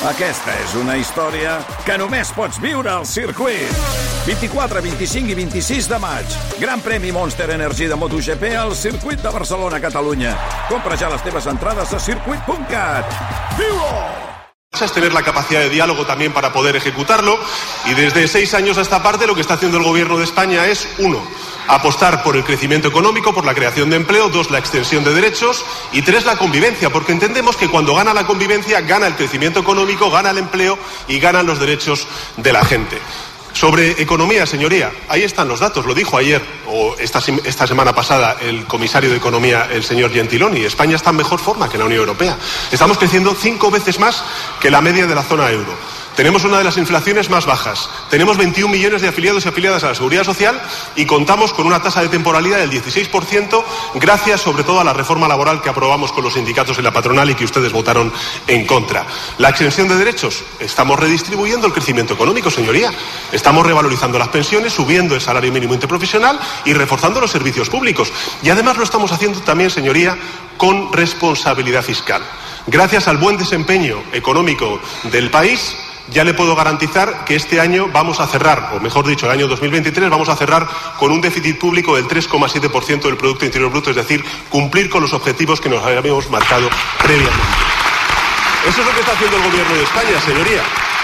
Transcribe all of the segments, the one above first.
Aquesta és una història que només pots viure al circuit. 24, 25 i 26 de maig. Gran premi Monster Energy de MotoGP al circuit de Barcelona, Catalunya. Compra ja les teves entrades a circuit.cat. Viu-ho! Es tener la capacidad de diálogo también para poder ejecutarlo, y desde 6 años a esta parte lo que está haciendo el Gobierno de España es, 1, apostar por el crecimiento económico, por la creación de empleo, 2, la extensión de derechos, y 3, la convivencia, porque entendemos que cuando gana la convivencia, gana el crecimiento económico, gana el empleo y ganan los derechos de la gente. Sobre economía, señoría, ahí están los datos, lo dijo ayer o esta semana pasada el comisario de Economía, el señor Gentiloni. España está en mejor forma que la Unión Europea. Estamos creciendo 5 veces más que la media de la zona euro. Tenemos una de las inflaciones más bajas. Tenemos 21 millones de afiliados y afiliadas a la Seguridad Social y contamos con una tasa de temporalidad del 16%, gracias sobre todo a la reforma laboral que aprobamos con los sindicatos y la patronal y que ustedes votaron en contra. La extensión de derechos. Estamos redistribuyendo el crecimiento económico, señoría. Estamos revalorizando las pensiones, subiendo el salario mínimo interprofesional y reforzando los servicios públicos. Y además lo estamos haciendo también, señoría, con responsabilidad fiscal. Gracias al buen desempeño económico del país, ya le puedo garantizar que este año vamos a cerrar, o mejor dicho, el año 2023 vamos a cerrar con un déficit público del 3,7% del Producto Interior Bruto, es decir, cumplir con los objetivos que nos habíamos marcado previamente. Eso es lo que está haciendo el Gobierno de España, señoría.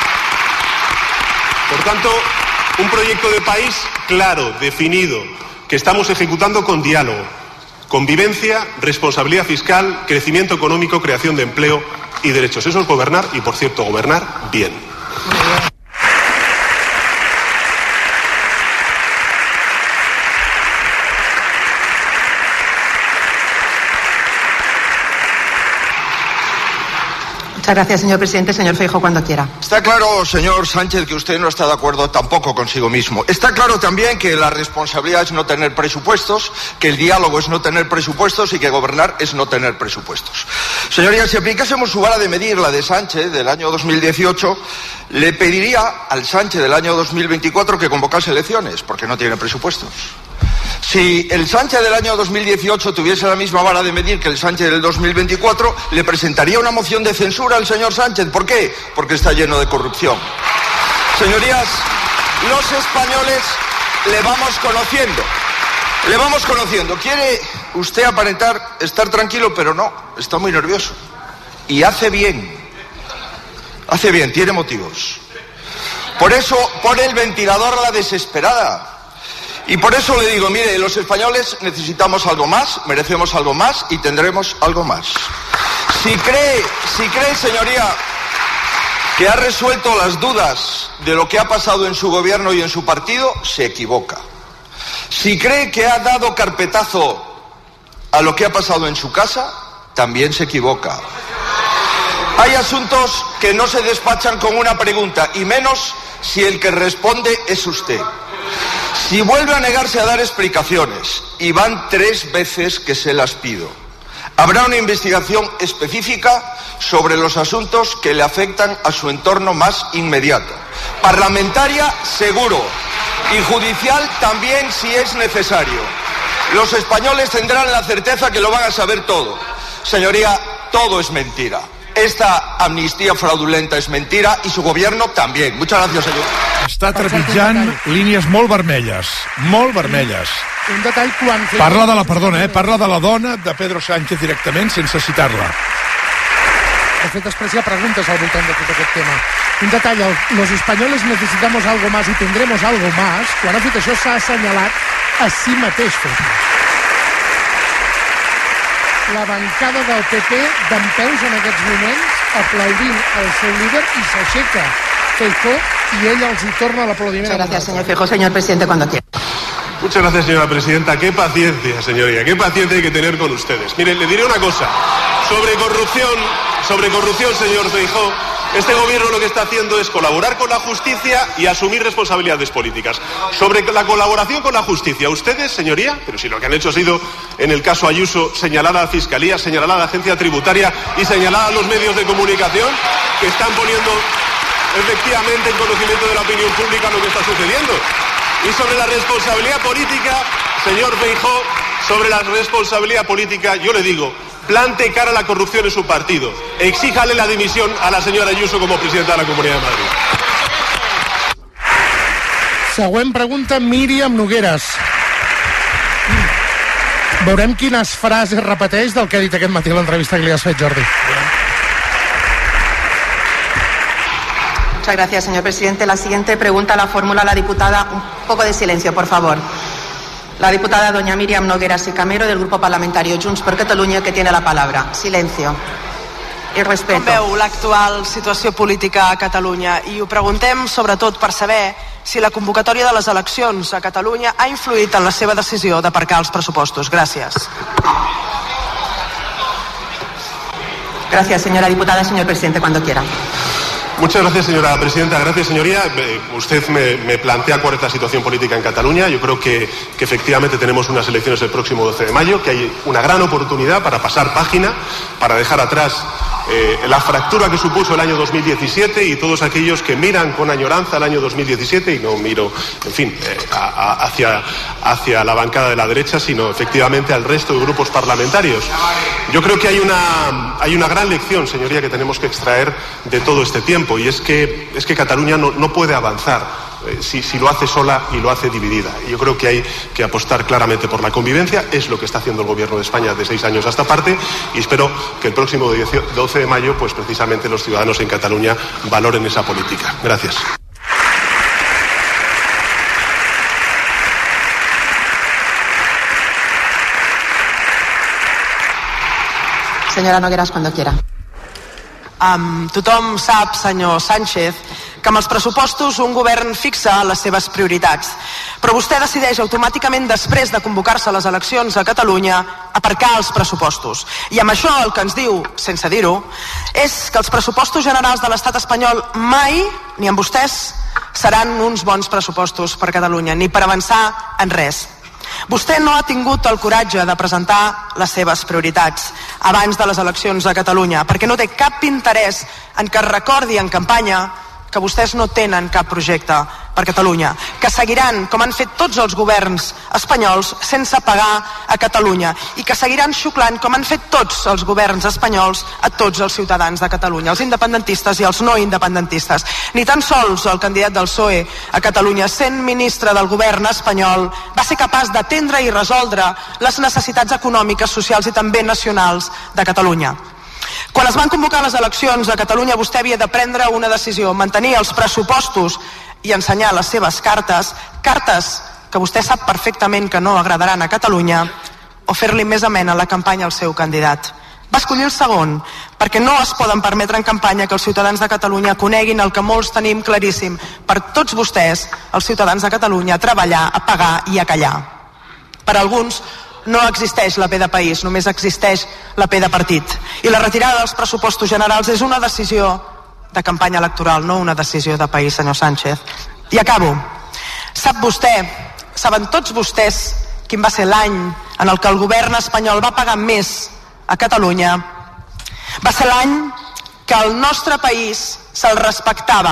Por tanto, un proyecto de país claro, definido, que estamos ejecutando con diálogo, convivencia, responsabilidad fiscal, crecimiento económico, creación de empleo y derechos. Eso es gobernar y, por cierto, gobernar bien. Muchas gracias, señor presidente. Señor Feijóo, cuando quiera. Está claro, señor Sánchez, que usted no está de acuerdo tampoco consigo mismo. Está claro también que la responsabilidad es no tener presupuestos, que el diálogo es no tener presupuestos y que gobernar es no tener presupuestos. Señorías, si aplicásemos su vara de medir, la de Sánchez del año 2018, le pediría al Sánchez del año 2024 que convocase elecciones, porque no tiene presupuestos. Si el Sánchez del año 2018 tuviese la misma vara de medir que el Sánchez del 2024, le presentaría una moción de censura al señor Sánchez. ¿Por qué? Porque está lleno de corrupción. Señorías, los españoles le vamos conociendo. Le vamos conociendo. Quiere usted aparentar estar tranquilo, pero no, está muy nervioso. Y hace bien. Hace bien, tiene motivos. Por eso pone el ventilador a la desesperada. Y por eso le digo, mire, los españoles necesitamos algo más, merecemos algo más y tendremos algo más. Si cree, señoría, que ha resuelto las dudas de lo que ha pasado en su gobierno y en su partido, se equivoca. Si cree que ha dado carpetazo a lo que ha pasado en su casa, también se equivoca. Hay asuntos que no se despachan con una pregunta, y menos si el que responde es usted. Si vuelve a negarse a dar explicaciones, y van 3 veces que se las pido, habrá una investigación específica sobre los asuntos que le afectan a su entorno más inmediato. Parlamentaria, seguro, y judicial también si es necesario. Los españoles tendrán la certeza que lo van a saber todo. Señoría, todo es mentira. Esta amnistía fraudulenta és mentira i su gobierno també. Muchas gracias, senyor. Està trepitjant línies molt vermelles. Molt vermelles. Un detall quan... Parla de la, perdona, parla de la dona de Pedro Sánchez directament, sense citar-la. De fet, després hi ha preguntes al voltant de tot aquest tema. Un detall, los españoles necesitamos algo más y tendremos algo más, quan ha fet això s'ha assenyalat a si mateix. La bancada del PP dempeus en aquests moments aplaudint el seu líder i s'aixeca Feijóo y ella els hi torna l'aplaudiment. Muchas gracias, señor Feijóo. Señor presidente, cuando quiera. Muchas gracias, señora presidenta. Qué paciencia, señoría, qué paciencia hay que tener con ustedes. Mire, le diré una cosa. Sobre corrupción, señor Feijóo, este gobierno lo que está haciendo es colaborar con la justicia y asumir responsabilidades políticas. Sobre la colaboración con la justicia, ustedes, señoría, pero si lo que han hecho ha sido, en el caso Ayuso, señalar a la Fiscalía, señalar a la Agencia Tributaria y señalar a los medios de comunicación que están poniendo efectivamente en conocimiento de la opinión pública lo que está sucediendo. Y sobre la responsabilidad política, señor Feijóo, sobre la responsabilidad política, yo le digo, plante cara a la corrupción en su partido. Exíjale la dimisión a la señora Ayuso como presidenta de la Comunidad de Madrid. Següent pregunta, Míriam Nogueras. Veurem quines frases repeteix del que ha dit aquest matí a l'entrevista que li has fet, Jordi. Muchas gracias, señor presidente. La siguiente pregunta la formula la diputada... Un poco de silencio, por favor. La diputada doña Míriam Nogueras y Camero, del Grupo Parlamentario Junts per Catalunya, que tiene la palabra. Silencio. I respeto. Com veu l'actual situació política a Catalunya? I ho preguntem sobretot per saber si la convocatòria de les eleccions a Catalunya ha influït en la seva decisió d'aparcar els pressupostos. Gràcies. Gracias, señora diputada. Señor presidente, cuando quiera. Muchas gracias, señora presidenta. Gracias, señoría. Usted me plantea cuál es la situación política en Cataluña. Yo creo que efectivamente tenemos unas elecciones el próximo 12 de mayo, que hay una gran oportunidad para pasar página, para dejar atrás la fractura que supuso el año 2017 y todos aquellos que miran con añoranza el año 2017, y no miro, en fin, hacia la bancada de la derecha, sino efectivamente al resto de grupos parlamentarios. Yo creo que hay una gran lección, señoría, que tenemos que extraer de todo este tiempo, y es que Cataluña no puede avanzar si lo hace sola y lo hace dividida. Y yo creo que hay que apostar claramente por la convivencia. Es lo que está haciendo el Gobierno de España de 6 años a esta parte, y espero que el próximo 12 de mayo, pues precisamente los ciudadanos en Cataluña valoren esa política. Gracias. Señora Nogueras, cuando quiera. Tothom sap, senyor Sánchez, que amb els pressupostos un govern fixa les seves prioritats. Però vostè decideix automàticament, després de convocar-se les eleccions a Catalunya, aparcar els pressupostos. I amb això el que ens diu, sense dir-ho, és que els pressupostos generals de l'estat espanyol mai, ni amb vostès, seran uns bons pressupostos per Catalunya, ni per avançar en res. Vostè no ha tingut el coratge de presentar les seves prioritats abans de les eleccions a Catalunya, perquè no té cap interès en que es recordi en campanya que vostès no tenen cap projecte per Catalunya, que seguiran, com han fet tots els governs espanyols, sense pagar a Catalunya, i que seguiran xuclant, com han fet tots els governs espanyols, a tots els ciutadans de Catalunya, els independentistes i els no independentistes. Ni tan sols el candidat del PSOE a Catalunya, sent ministre del govern espanyol, va ser capaç d'atendre i resoldre les necessitats econòmiques, socials i també nacionals de Catalunya. Quan es van convocar les eleccions a Catalunya, vostè havia de prendre una decisió: mantenir els pressupostos i ensenyar les seves cartes que vostè sap perfectament que no agradaran a Catalunya, o fer-li més amena la campanya al seu candidat. Va escollir el segon, perquè no es poden permetre en campanya que els ciutadans de Catalunya coneguin el que molts tenim claríssim: per tots vostès, els ciutadans de Catalunya, a treballar, a pagar i a callar. Per alguns no existeix la P de país, només existeix la P de partit. I la retirada dels pressupostos generals és una decisió de campanya electoral, no una decisió de país, senyor Sánchez. I acabo. Sap vostè, saben tots vostès quin va ser l'any en el que el govern espanyol va pagar més a Catalunya? Va ser l'any que el nostre país se'l respectava.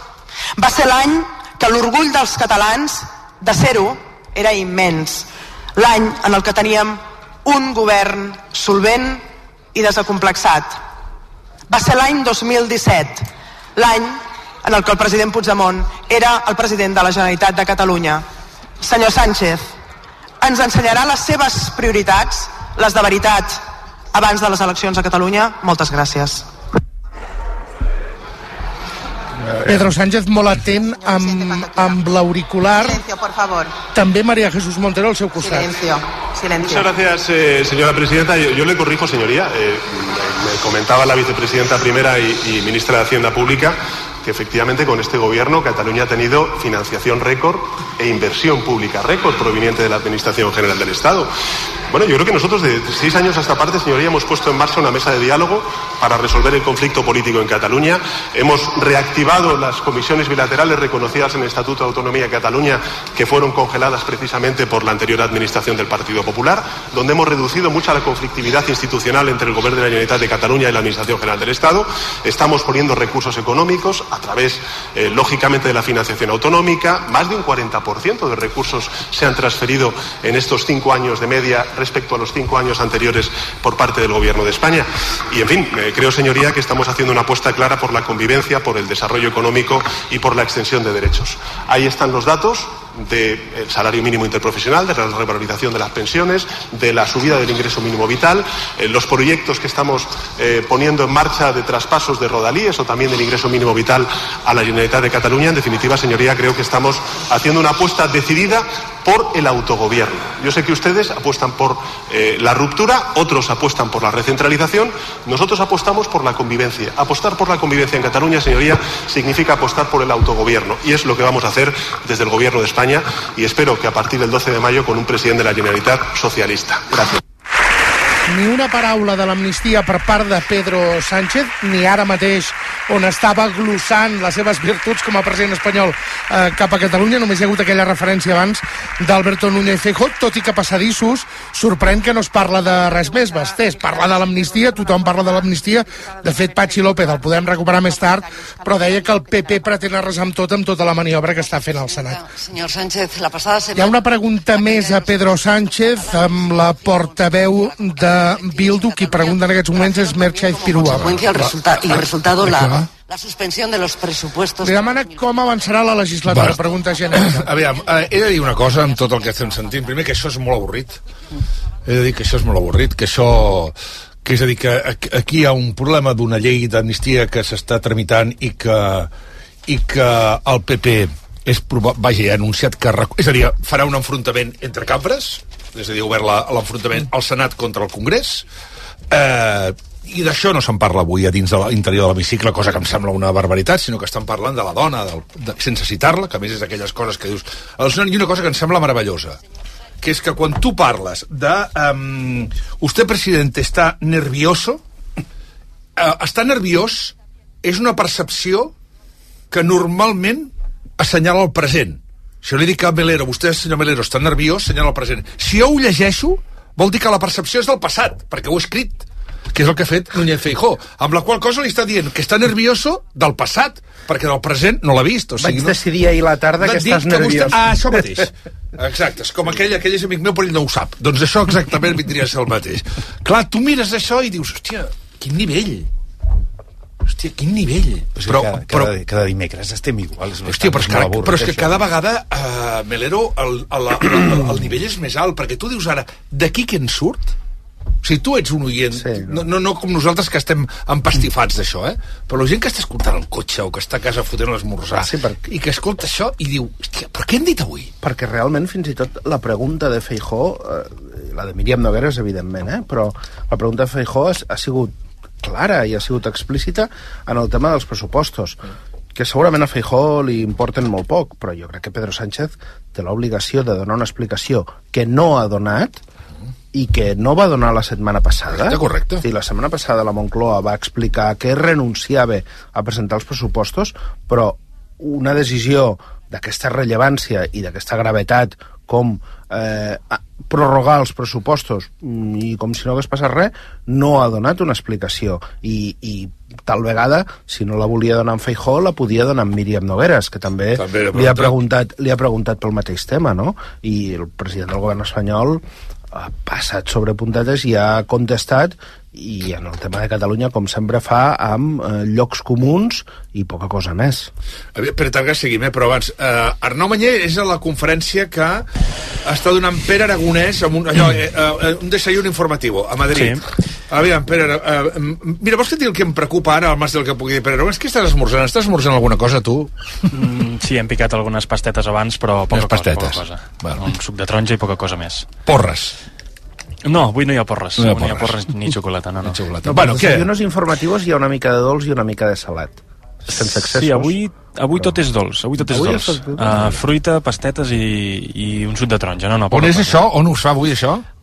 Va ser l'any que l'orgull dels catalans de ser-ho era immens. L'any en el que teníem un govern solvent i desacomplexat. Va ser l'any 2017, l'any en el que el president Puigdemont era el president de la Generalitat de Catalunya. Senyor Sánchez, ens ensenyarà les seves prioritats, les de veritat, abans de les eleccions a Catalunya? Moltes gràcies. Pedro Sánchez molt atent amb l'auricular. Silencio, por favor. També María Jesús Montero al seu costat. Silencio. Muchas gracias, señora presidenta. Yo le corrijo, señoría. Me comentaba la vicepresidenta primera y ministra de Hacienda Pública que efectivamente con este gobierno Cataluña ha tenido financiación récord e inversión pública récord proveniente de la Administración General del Estado. Bueno, yo creo que nosotros de 6 años a esta parte, señoría, hemos puesto en marcha una mesa de diálogo para resolver el conflicto político en Cataluña. Hemos reactivado las comisiones bilaterales reconocidas en el Estatuto de Autonomía de Cataluña, que fueron congeladas precisamente por la anterior administración del Partido Popular, donde hemos reducido mucha la conflictividad institucional entre el Gobierno de la Generalitat de Cataluña y la Administración General del Estado. Estamos poniendo recursos económicos, a través, lógicamente, de la financiación autonómica. Más de un 40% de recursos se han transferido en estos 5 años de media respecto a los 5 años anteriores por parte del Gobierno de España. Y, en fin, creo, señoría, que estamos haciendo una apuesta clara por la convivencia, por el desarrollo económico y por la extensión de derechos. Ahí están los datos del salario mínimo interprofesional, de la revalorización de las pensiones, de la subida del ingreso mínimo vital, los proyectos que estamos poniendo en marcha de traspasos de rodalíes o también del ingreso mínimo vital a la Generalitat de Cataluña. En definitiva, señoría, creo que estamos haciendo una apuesta decidida por el autogobierno. Yo sé que ustedes apuestan por la ruptura, otros apuestan por la recentralización, nosotros apostamos por la convivencia. Apostar por la convivencia en Cataluña, señoría, significa apostar por el autogobierno, y es lo que vamos a hacer desde el Gobierno de España, y espero que a partir del 12 de mayo con un president de la Generalitat socialista. Gràcies. Ni una paraula de l'amnistia per part de Pedro Sánchez, ni ara mateix on estava glossant les seves virtuts com a president espanyol cap a Catalunya. Només hi ha hagut aquella referència abans d'Alberto Núñez Feijóo, tot i que passadissos sorprèn que no es parla de res més. Bastés, parla de l'amnistia, tothom parla de l'amnistia. De fet, Patxi López el podem recuperar més tard, però deia que el PP pretén arrasar amb tota la maniobra que està fent el Senat. Senyor Sánchez, la passada setmana... Hi ha una pregunta més a Pedro Sánchez amb la portaveu de Bildu. Qui pregunta en aquests moments és Merche Aizpirua. El resultado, la suspensió de los presupuestos... Li demana com avançarà la legislatura, pregunta genèrica. Aviam, he de dir una cosa amb tot el que estem sentint. Primer, que això és molt avorrit. He de dir que això és molt avorrit, que això... Que és a dir, que aquí hi ha un problema d'una llei d'amnistia que s'està tramitant i que el PP ha anunciat que... És a dir, farà un enfrontament entre cambres, és a dir, obert l'enfrontament al Senat contra el Congrés, i d'això no se'n parla avui a dins de l'interior de l'hemicicle, cosa que em sembla una barbaritat, sinó que estan parlant de la dona, sense citar-la, que a més és d'aquelles coses que dius... I una cosa que em sembla meravellosa, que és que quan tu parles de usted, presidente, está nervioso, estar nerviós és una percepció que normalment assenyala el present. Si jo li dic a Melero, vostè, senyor Melero, està nerviós, assenyala el present. Si jo ho llegeixo, vol dir que la percepció és del passat, perquè ho he escrit, que és el que ha fet Núñez Feijóo, amb la qual cosa li està dient que està nervioso del passat, perquè del present no l'ha vist. O sigui, vaig decidir ahir la tarda que estàs nerviós. Això mateix. Exacte, és com aquell és amic meu però ell no ho sap. Doncs això exactament vindria a ser el mateix. Clar, tu mires això i dius, hòstia, quin nivell. Hòstia, quin nivell. Però cada dimecres estem iguals. Hòstia, però és que cada vegada, Melero, el nivell és més alt, perquè tu dius ara, d'aquí què en surt? O sigui, tu ets un oient, sí, no com nosaltres que estem empastifats d'això, però la gent que està escoltant el cotxe o que està a casa fotent l'esmorzar i que escolta això i diu, hòstia, però què hem dit avui? Perquè realment fins i tot la pregunta de Feijóo, la de Míriam Nogueras evidentment, però la pregunta de Feijóo ha sigut clara i ha sigut explícita en el tema dels pressupostos, que segurament a Feijóo li importen molt poc, però jo crec que Pedro Sánchez té l'obligació de donar una explicació que no ha donat i que no va donar la setmana passada. Correcte. La setmana passada la Moncloa va explicar que renunciava a presentar els pressupostos, però una decisió d'aquesta rellevància i d'aquesta gravetat com prorrogar els pressupostos i com si no hagués passat res, no ha donat una explicació i tal vegada, si no la volia donar en Feijóo, la podia donar en Míriam Nogueras, que també li ha preguntat pel mateix tema, no? I el president del govern espanyol ha passat sobre puntetes i ha contestat, i en el tema de Catalunya, com sempre fa, amb llocs comuns i poca cosa més. Per tant, que seguim, però abans, Arnau Mañé és a la conferència que està donant Pere Aragonès amb un desayuno informatiu a Madrid. Sí. Aviam, Pere, mira, vols que et digui el que em preocupa ara, al marge del que pugui dir Pere Aragonès? Què estàs esmorzant? Estàs esmorzant alguna cosa, tu? Sí, hem picat algunes pastetes abans, però poca cosa. Bueno. Un suc de taronja i poca cosa més. Porres. No, avui no hi ha porres. No hi ha porres ni xocolata, no. Bueno, què? En els informatius hi ha una mica de dolç i una mica de salat. Sense excessos. Sí, avui tot és dolç. Fruita, pastetes i un suc de taronja. On és això? On us fa avui, això?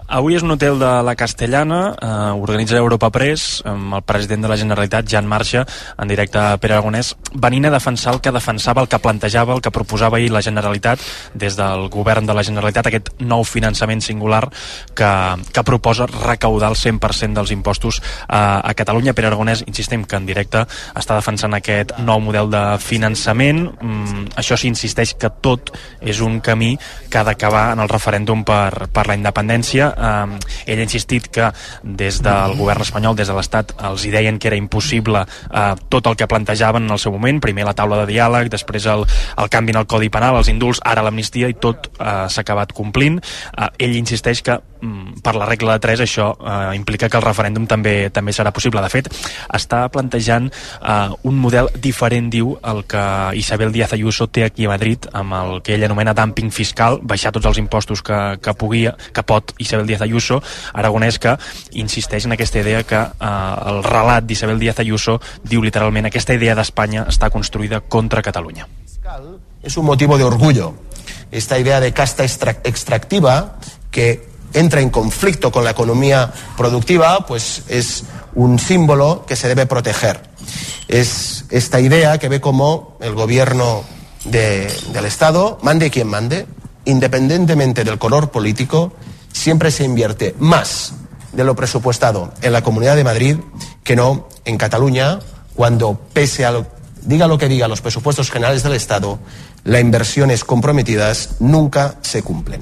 Avui és un hotel de la Castellana, organitza Europa Press, amb el president de la Generalitat, ja en marxa, en directe a Pere Aragonès, venint a defensar el que defensava, el que plantejava, el que proposava ahir la Generalitat, des del govern de la Generalitat, aquest nou finançament singular que proposa recaudar el 100% dels impostos a Catalunya. Pere Aragonès, insistim que en directe està defensant aquest nou model de finançament. Això s'insisteix que tot és un camí que ha d'acabar en el referèndum per la independència. Ell ha insistit que des del govern espanyol, des de l'Estat, els hi deien que era impossible tot el que plantejaven en el seu moment, primer la taula de diàleg, després el canvi en el Codi Penal, els indults, ara l'amnistia, i tot s'ha acabat complint. Ell insisteix que per la regla de 3 això implica que el referèndum també serà possible. De fet, està plantejant un model diferent, diu, el que Isabel Díaz Ayuso té aquí a Madrid, amb el que ell anomena dumping fiscal, baixar tots els impostos que pot Isabel Díaz Ayuso. Aragonès, que insisteix en aquesta idea que el relat d'Isabel Díaz Ayuso diu literalment: aquesta idea d'Espanya està construïda contra Catalunya. Es un motivo de orgullo. Esta idea de casta extractiva que entra en conflicto con la economía productiva, pues es un símbolo que se debe proteger. Es esta idea que ve como el gobierno del Estado, mande quien mande, independientemente del color político, siempre se invierte más de lo presupuestado en la Comunidad de Madrid que no en Cataluña, cuando pese a diga lo que diga los presupuestos generales del Estado, las inversiones comprometidas nunca se cumplen.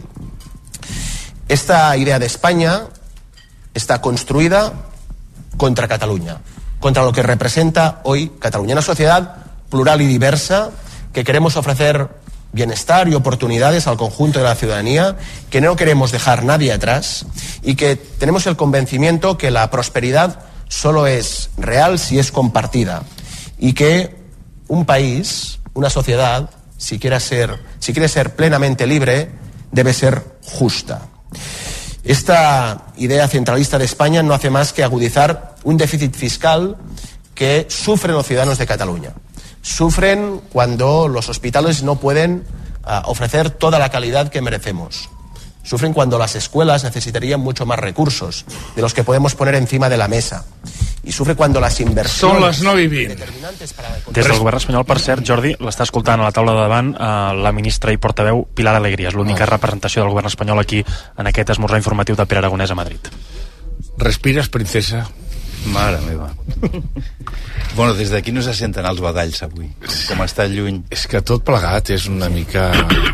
Esta idea de España está construida contra Cataluña, contra lo que representa hoy Cataluña, una sociedad plural y diversa que queremos ofrecer bienestar y oportunidades al conjunto de la ciudadanía, que no queremos dejar nadie atrás y que tenemos el convencimiento que la prosperidad solo es real si es compartida y que un país, una sociedad, si quiere ser plenamente libre, debe ser justa. Esta idea centralista de España no hace más que agudizar un déficit fiscal que sufren los ciudadanos de Cataluña. Sufren cuando los hospitales no pueden ofrecer toda la calidad que merecemos. Sufren cuando las escuelas necesitarían mucho más recursos de los que podemos poner encima de la mesa. I sufre quan les inversions... Són les 9:20. Des del govern espanyol, per cert, Jordi, l'està escoltant a la taula de davant la ministra i portaveu Pilar Alegría. És l'única representació del govern espanyol aquí en aquest esmorzar informatiu de Pere Aragonès a Madrid. Respires, princesa? Mare meva. Bueno, des d'aquí no se senten els badalls avui, com està lluny. És que tot plegat és una mica...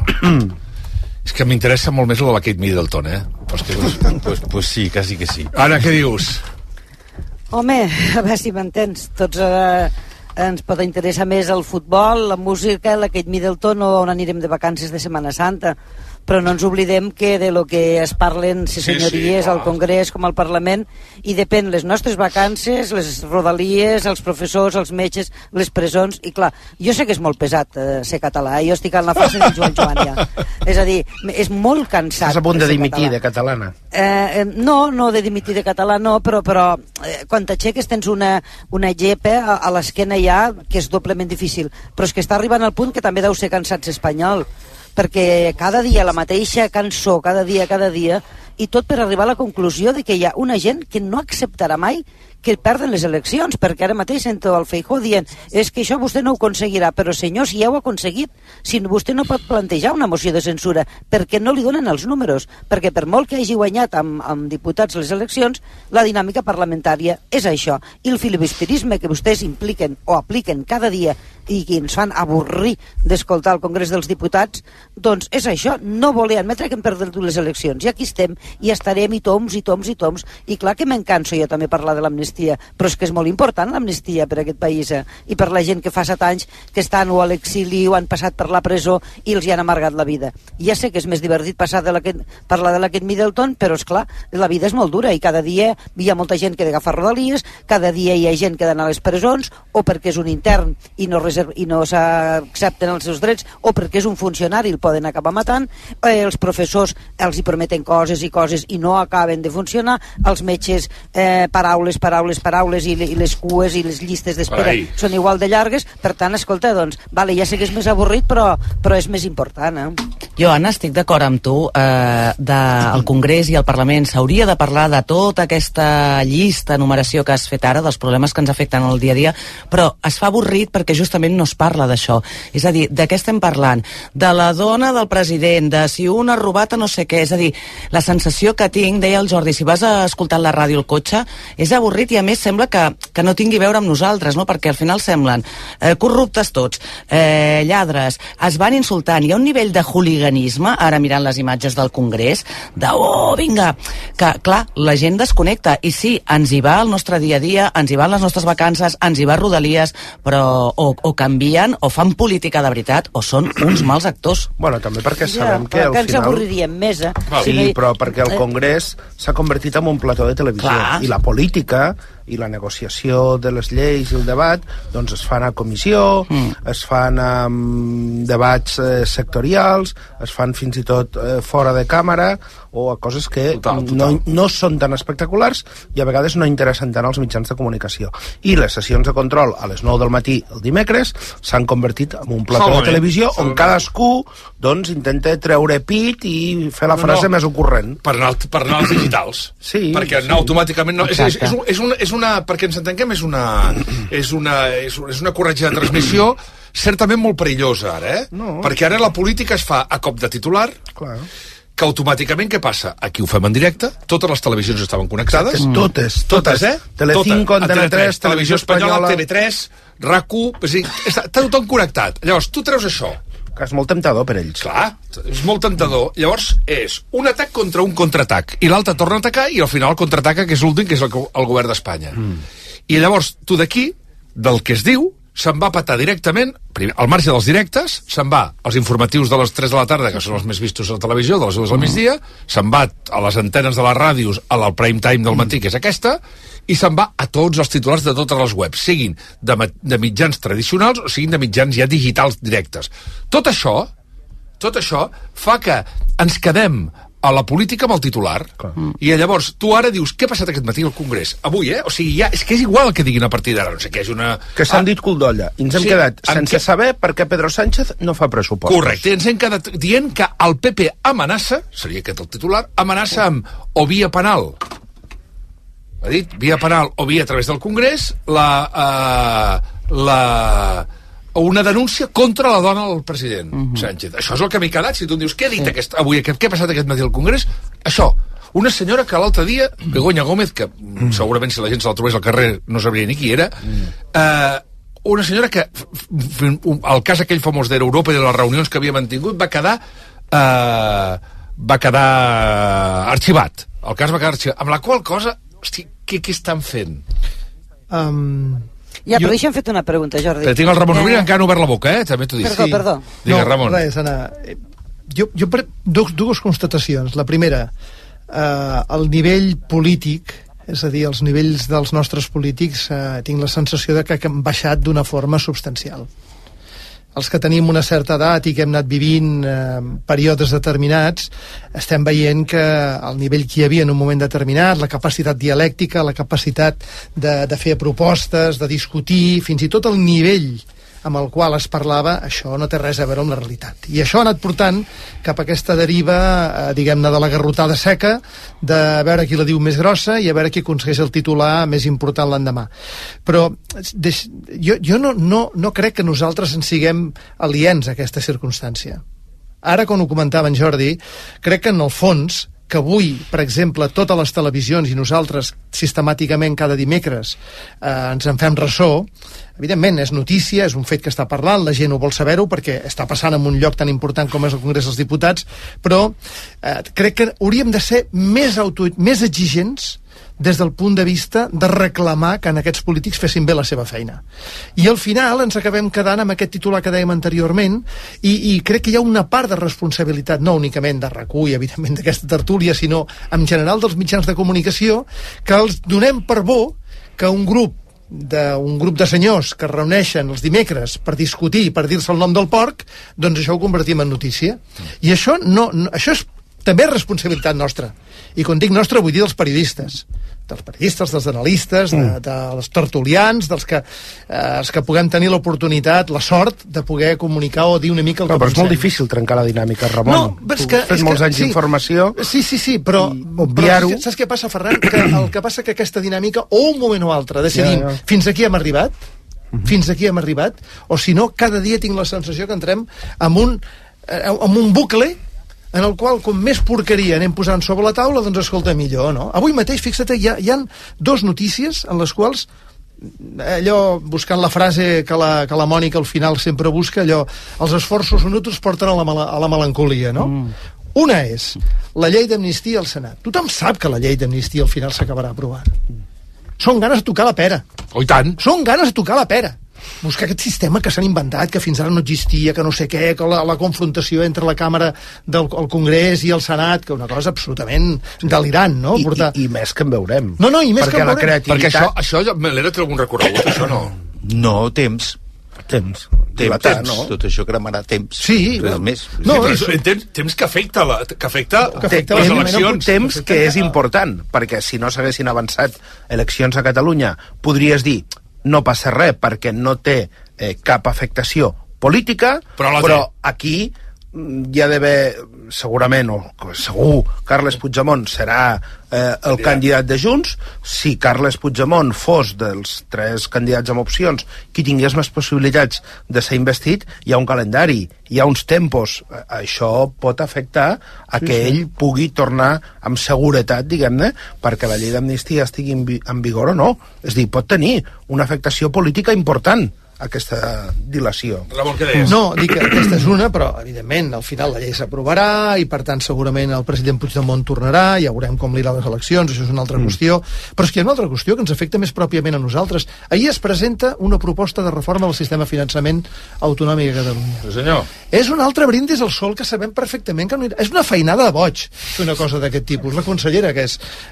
És que m'interessa molt més la Kate Middleton, Pues sí, quasi que sí. Ara, què dius? Home, a veure si m'entens. Tots ens pot interessar més el futbol, la música, la Kate Middleton o on anirem de vacances de Setmana Santa. Però no ens oblidem que de lo que es parlen senyories al Congrés com al Parlament, i depèn les nostres vacances, les rodalies, els professors, els metges, les presons. I clar, jo sé que és molt pesat ser català, jo estic en la fase de Joan ja. És a dir, és molt cansat. Estàs a punt de dimitir de catalana? No de dimitir de català no, però quan t'aixeques tens una gepa a l'esquena ja que és doblement difícil, però és que està arribant al punt que també deu ser cansat ser espanyol, perquè cada dia la mateixa cançó, cada dia, i tot per arribar a la conclusió de que hi ha una gent que no acceptarà mai que perden les eleccions, perquè ara mateix sento el Feijóo dient és que això vostè no ho aconseguirà, però senyor, si ja ho ha aconseguit, si vostè no pot plantejar una moció de censura perquè no li donen els números, perquè per molt que hagi guanyat amb diputats les eleccions, la dinàmica parlamentària és això, i el filibusterisme que vostès impliquen o apliquen cada dia i que ens fan avorrir d'escoltar el Congrés dels Diputats, doncs és això, no voler admetre que hem perdut les eleccions, i aquí estem, i estarem i toms, i clar que me'n canso jo també parlar de l'amnistia, però és que és molt important l'amnistia per a aquest país, i per la gent que fa 7 anys que estan o a l'exili o han passat per la presó i els hi han amargat la vida. Ja sé que és més divertit parlar de la Kate Middleton, però és clar, la vida és molt dura i cada dia hi ha molta gent que ha d'agafar rodalies, cada dia hi ha gent que ha d'anar a les presons o perquè és un intern i no res s'accepten els seus drets, o perquè és un funcionari el poden acabar matant, els professors els hi prometen coses i no acaben de funcionar, els metges paraules i les cues i les llistes d'espera són igual de llargues. Per tant, escolta, doncs, vale, ja sé que és més avorrit, però és més important, Jo, Anna, estic d'acord amb tu. Del Congrés i el Parlament s'hauria de parlar de tota aquesta llista, numeració que has fet ara, dels problemes que ens afecten el dia a dia, però es fa avorrit perquè justament no es parla d'això. És a dir, de què estem parlant? De la dona del president, de si un ha robat a no sé què. És a dir, la sensació que tinc, deia el Jordi, si vas a escoltar la ràdio al cotxe, és avorrit i a més sembla que no tingui a veure amb nosaltres, no? Perquè al final semblen corruptes tots, lladres, es van insultant. Hi ha un nivell de hooliganisme, ara mirant les imatges del Congrés, vinga, que clar, la gent desconnecta, i sí, ens hi va el nostre dia a dia, ens hi van les nostres vacances, ens hi va Rodalies, però o canvien, o fan política de veritat, o són uns mals actors. Bueno, també perquè sabem que al final... ens avorriríem més, Sí, però perquè el Congrés s'ha convertit en un plató de televisió, i la política i la negociació de les lleis i el debat doncs es fan a comissió, es fan debats sectorials, es fan fins i tot fora de càmera, o a coses que no són tan espectaculars i a vegades no interessen tant als mitjans de comunicació. I les sessions de control a les 9 del matí el dimecres s'han convertit en un plató de televisió on cadascú doncs intenta treure pit i fer la frase més ocurrent. Per anar als digitals. Sí. Perquè anar automàticament... És una, perquè ens entenguem, és una corretja de transmissió certament molt perillosa ara, perquè ara la política es fa a cop de titular, que automàticament què passa? Aquí ho fem en directe, totes les televisions estaven connectades. Totes, Telecinco, Antena 3, Televisió Espanyola, TV3, RAC1, està tothom connectat. Llavors, tu treus això, que és molt temptador per ells. Clar, és molt temptador. Llavors és un atac contra un contraatac, i l'altre torna a atacar, i al final el contraataca, que és l'últim, que és el govern d'Espanya. I llavors, tu d'aquí, del que es diu, se'n va patar directament, al marge dels directes, se'n va als informatius de les 3 de la tarda, que són els més vistos a la televisió, de les 2 del migdia, se'n va a les antenes de les ràdios, al prime time del matí, que és aquesta, i se'n va a tots els titulars de totes les webs, siguin de mitjans tradicionals o siguin de mitjans ja digitals directes. Tot això fa que ens quedem a la política amb el titular. I llavors tu ara dius, què ha passat aquest matí al Congrés? Avui, O sigui, és que és igual el que diguin a partir d'ara, no sé què, és una... Que s'han dit cul d'olla, i ens hem quedat sense saber per què Pedro Sánchez no fa pressupostos. Correcte, ens hem quedat dient que el PP amenaça, seria aquest el titular, amenaça amb o via penal, ha dit, via penal o via a través del Congrés, una denúncia contra la dona del president Sánchez. Això és el que m'he quedat. Si tu em dius, què ha dit avui, què ha passat aquest matí al Congrés? Això, una senyora que l'altre dia, Begoña Gómez, que segurament si la gent se la trobés al carrer no sabria ni qui era, una senyora que el cas aquell famós d'Europa i de les reunions que havia mantingut va quedar arxivat. El cas va quedar arxivat. Amb la qual cosa, hosti, què estan fent? Però deixa'm fet una pregunta, Jordi. Però tinc el Ramon Rovira, encara no ha obert la boca, també t'ho dic. Perdó. Digues, Ramon. Res, Anna. Jo dues constatacions. La primera, el nivell polític, és a dir, els nivells dels nostres polítics, tinc la sensació de que han baixat d'una forma substancial. Els que tenim una certa edat i que hem anat vivint períodes determinats, estem veient que el nivell que hi havia en un moment determinat, la capacitat dialèctica, la capacitat de fer propostes, de discutir, fins i tot el nivell amb el qual es parlava, això no té res a veure amb la realitat. I això ha anat portant cap a aquesta deriva, diguem-ne, de la garrotada seca, de veure qui la diu més grossa i a veure qui aconsegueix el titular més important l'endemà. Però jo no crec que nosaltres en siguem aliens a aquesta circumstància. Ara, quan ho comentava en Jordi, crec que en el fons que avui, per exemple, totes les televisions i nosaltres sistemàticament cada dimecres ens en fem ressò, evidentment és notícia, és un fet que està parlant, la gent ho vol saber-ho perquè està passant en un lloc tan important com és el Congrés dels Diputats, però crec que hauríem de ser més exigents des del punt de vista de reclamar que en aquests polítics fessin bé la seva feina. I al final ens acabem quedant amb aquest titular que dèiem anteriorment i crec que hi ha una part de responsabilitat, no únicament de RAC1 i evidentment d'aquesta tertúlia, sinó en general dels mitjans de comunicació, que els donem per bo que un grup d'un grup de senyors que es reuneixen els dimecres per discutir, per dir-se el nom del porc, doncs això ho convertim en notícia. I això això és també responsabilitat nostra. I quan dic nostra vull dir dels periodistes, dels analistes, dels tertulians, dels que puguem tenir l'oportunitat, la sort de poder comunicar o dir una mica el que pensem. Però és molt difícil trencar la dinàmica, Ramon. No, és que... Fes molts anys d'informació. Sí, però saps què passa, Ferran? El que passa que aquesta dinàmica, o un moment o altre, decidim, fins aquí hem arribat, o si no, cada dia tinc la sensació que entrem en un bucle en el qual, com més porqueria anem posant sobre la taula, doncs escolta, millor, no? Avui mateix, fixa't, hi ha dos notícies en les quals, allò, buscant la frase que la Mònica al final sempre busca, allò, els esforços inútils porten a la melancolia, no? Una és la llei d'amnistia al Senat. Tothom sap que la llei d'amnistia al final s'acabarà aprovant. Són ganes de tocar la pera. Oh, i tant. Són ganes de tocar la pera. Buscar aquest sistema que s'han inventat, que fins ara no existia, que no sé què, que la confrontació entre la Càmera del Congrés i el Senat, que una cosa absolutament delirant, no? I més que en veurem. No, i més que en veurem. Perquè això me l'era té algun recorregut, això no? No, temps. Tot això cremarà temps. Sí. Res més. Temps que afecta les eleccions. Temps que és important, perquè si no s'haguessin avançat eleccions a Catalunya, podries dir no passa res perquè no té cap afectació política, però aquí hi ha d'haver segurament, o segur, Carles Puigdemont serà el candidat de Junts. Si Carles Puigdemont fos dels 3 candidats amb opcions qui tingués més possibilitats de ser investit, hi ha un calendari, hi ha uns tempos. Això pot afectar a que ell pugui tornar amb seguretat, diguem-ne, perquè la llei d'amnistia estigui en vigor o no. És a dir, pot tenir una afectació política important aquesta dilació. Ramon, què deies? No, dic que aquesta és una, però evidentment al final la llei s'aprovarà i per tant segurament el president Puigdemont tornarà, ja veurem com li irà les eleccions, això és una altra qüestió, però és que hi ha una altra qüestió que ens afecta més pròpiament a nosaltres. Ahir es presenta una proposta de reforma del sistema de finançament autonòmic a Catalunya. Sí, senyor. És un altre brindis al sol que sabem perfectament que no és una feinada de boig fer una cosa d'aquest tipus. La consellera, que és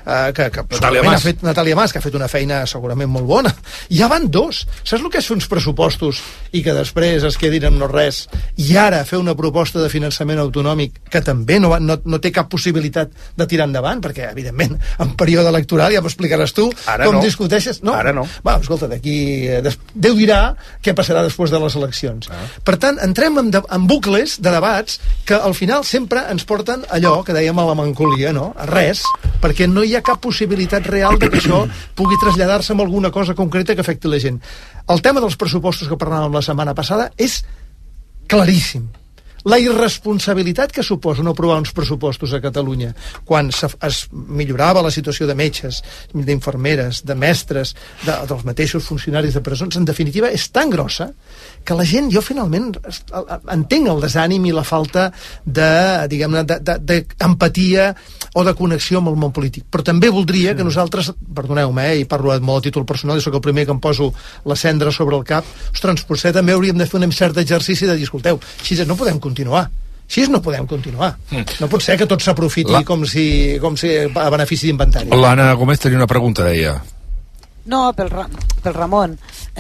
Natàlia Mas, que ha fet una feina segurament molt bona. Ja van 2. Saps el que és fer uns pressupostos i que després es quedin en no res, i ara fer una proposta de finançament autonòmic que també no té cap possibilitat de tirar endavant, perquè evidentment en període electoral ja m'explicaràs tu com discuteixes. No? Ara no. Va, escolta, d'aquí Déu dirà què passarà després de les eleccions. Per tant, entrem en bucles de debats que al final sempre ens porten allò que dèiem a la melancolia, no? A res, perquè no hi ha cap possibilitat real de que això pugui traslladar-se en alguna cosa concreta que afecti la gent. El tema dels pressupostos que parlàvem la setmana passada és claríssim. La irresponsabilitat que suposa no aprovar uns pressupostos a Catalunya quan es millorava la situació de metges, d'infermeres, de mestres, dels mateixos funcionaris de presons, en definitiva, és tan grossa que la gent, jo finalment entenc el desànim i la falta de, diguem-ne, d'empatia o de connexió amb el món polític. Però també voldria que nosaltres, perdoneu-me, i parlo molt a títol personal, i sóc el primer que em poso la cendra sobre el cap, ostres, potser també hauríem de fer un cert exercici de dir, escolteu, així no podem continuar. Així no podem continuar. No pot ser que tot s'aprofiti com si a benefici d'inventari. L'Anna Gómez tenia una pregunta, deia. No, pel Ramon.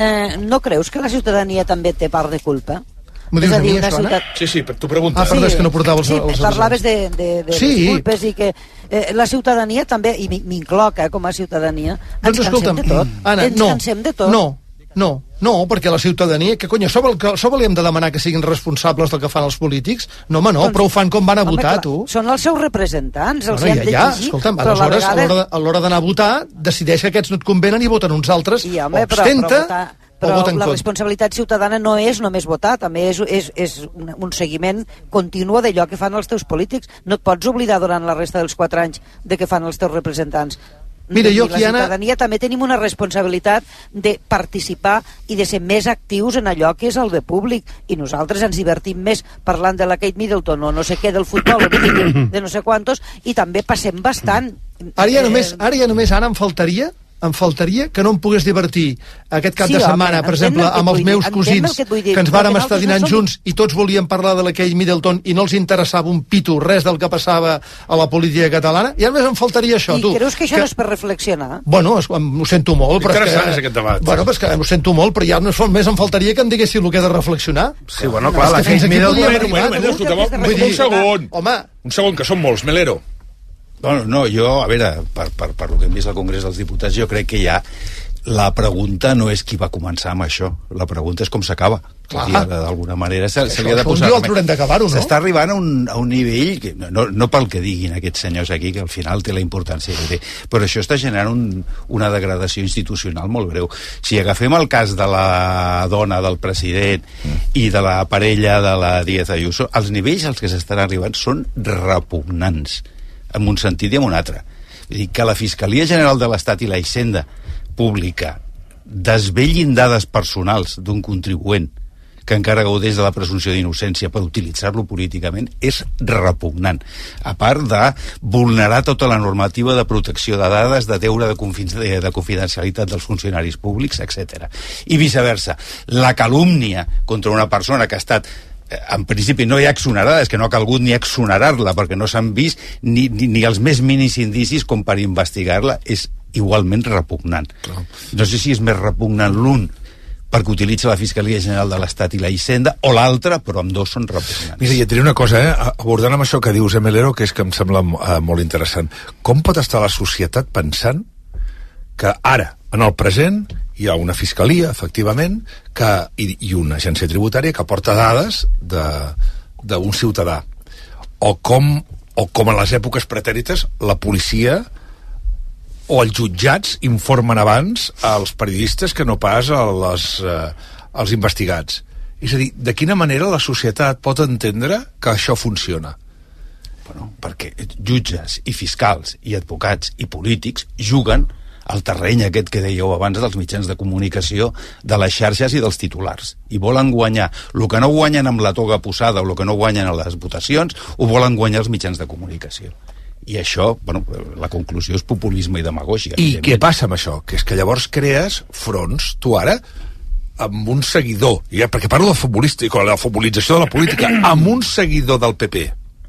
No creus que la ciutadania també té part de culpa? M'ho dius a mi, això, Anna? Sí, t'ho pregunto. Perdó, és que no portava els... Sí, parlaves de les culpes i que la ciutadania també, i m'incloc com a ciutadania, ens cansem de tot. Anna, ens cansem de tot. No, perquè la ciutadania, que cony, això li hem de demanar que siguin responsables del que fan els polítics? No, home, no, doncs, però ho fan com van a votar, tu. Són els seus representants, els hi han d'exigir. Escolta'm, aleshores, a l'hora d'anar a votar, decideix que aquests no et convenen i voten uns altres, o abstenta, però la responsabilitat ciutadana no és només votar, també és un seguiment continu d'allò que fan els teus polítics. No et pots oblidar durant la resta dels 4 anys de què fan els teus representants. Mira, la ciutadania també tenim una responsabilitat de participar i de ser més actius en allò que és el de públic, i nosaltres ens divertim més parlant de la Kate Middleton o no sé què del futbol de no sé quantos, i també passem bastant. Ara ja només, Anna, em faltaria em faltaria que no em pogués divertir aquest cap de setmana, per exemple, amb els meus cosins, que ens vàrem estar dinant junts i tots volíem parlar de la Kate Middleton i no els interessava un pito res del que passava a la política catalana, i a més em faltaria això, tu. I creus que això no és per reflexionar? Bueno, ho sento molt, però interessant és aquest debat. Bueno, però és que ho sento molt, però ja només em faltaria que em diguessin el que he de reflexionar. Sí, bueno, clar, la Kate Middleton... Un segon, que són molts, Melero. Bueno, no, jo, a veure, per el que hem vist al Congrés dels Diputats, jo crec que ja la pregunta no és qui va començar amb això, la pregunta és com s'acaba. D'alguna manera se li ha de posar... S'està arribant a un nivell, que, no pel que diguin aquests senyors aquí, que al final té la importància que té, però això està generant una degradació institucional molt greu. Si agafem el cas de la dona del president i de la parella de la Díaz Ayuso, els nivells als que s'estan arribant són repugnants, en un sentit i en un altre. Vull dir, que la Fiscalia General de l'Estat i la Hisenda Pública desvetllin dades personals d'un contribuent que encara gaudeix de la presumpció d'innocència per utilitzar-lo políticament és repugnant, a part de vulnerar tota la normativa de protecció de dades, de deure de confidencialitat dels funcionaris públics, etc. I viceversa, la calúmnia contra una persona que ha estat en principi no hi ha exonerada, és que no ha calgut ni exonerar-la perquè no s'han vist ni els més mínims indicis com per investigar-la, és igualment repugnant. No sé si és més repugnant l'un perquè utilitza la Fiscalia General de l'Estat i la Hisenda, o l'altre, però ambdós són repugnants. Mira, i et diré una cosa, abordant amb això que dius, Melero, que és que em sembla molt interessant. Com pot estar la societat pensant que ara, en el present, hi ha una fiscalia, efectivament, i una agència tributària que aporta dades d'un ciutadà. O com en les èpoques pretèrites la policia o els jutjats informen abans als periodistes que no pas als investigats. És a dir, de quina manera la societat pot entendre que això funciona? Bueno, perquè jutges i fiscals i advocats i polítics juguen al terreny aquest que dèieu abans dels mitjans de comunicació, de les xarxes i dels titulars. I volen guanyar. El que no guanyen amb la toga posada o el que no guanyen a les votacions, ho volen guanyar els mitjans de comunicació. I això, bueno, la conclusió és populisme i demagògia. I què passa amb això? Que és que llavors crees fronts, tu ara, amb un seguidor, perquè parlo de futbolista i la futbolització de la política, amb un seguidor del PP.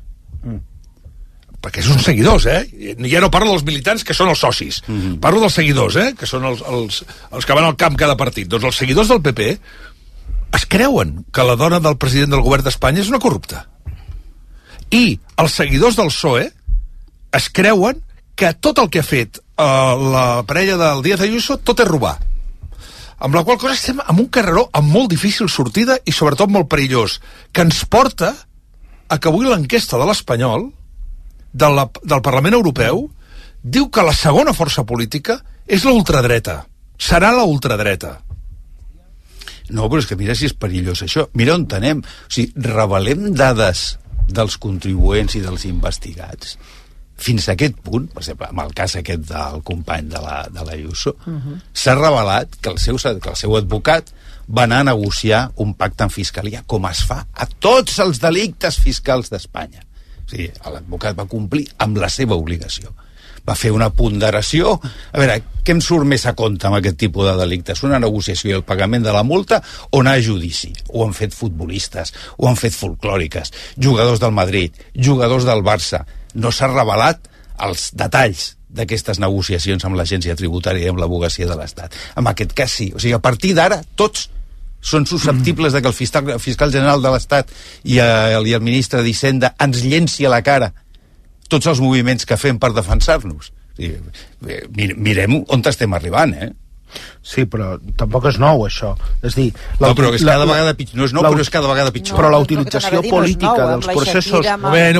Perquè són seguidors, ja no parlo dels militants, que són els socis. Parlo dels seguidors, que són els que van al camp cada partit. Doncs els seguidors del PP es creuen que la dona del president del govern d'Espanya és una corrupta. I els seguidors del PSOE es creuen que tot el que ha fet la parella del Díaz Ayuso tot és robar. Amb la qual cosa estem en un carreró amb molt difícil sortida i sobretot molt perillós, que ens porta a que avui l'enquesta de l'Espanyol del Parlament Europeu diu que la segona força política és la ultradreta. Serà la ultradreta. No, però és que mira si és perillós això. Mira on anem. O sigui, revelem dades dels contribuents i dels investigats fins a aquest punt, per exemple, amb el cas aquest del company de l'Ayuso, s'ha revelat que el seu advocat va anar a negociar un pacte en fiscalia, com es fa a tots els delictes fiscals d'Espanya. O sigui, l'advocat va complir amb la seva obligació. Va fer una ponderació. A veure, què em surt més a compte amb aquest tipus de delictes? Una negociació i el pagament de la multa o anar a judici? Ho han fet futbolistes, ho han fet folclòriques, jugadors del Madrid, jugadors del Barça. No s'ha revelat els detalls d'aquestes negociacions amb l'agència tributària i amb l'advocacia de l'Estat. En aquest cas sí. O sigui, a partir d'ara, tots són susceptibles de que el fiscal general de l'Estat i el ministre d'Hisenda ens llenci a la cara tots els moviments que fem per defensar-nos. Mirem on estem arribant, Sí, però tampoc és nou, això. És dir... No, però és cada vegada pitjor. No és nou, però és cada vegada pitjor. Però la utilització política dels processos...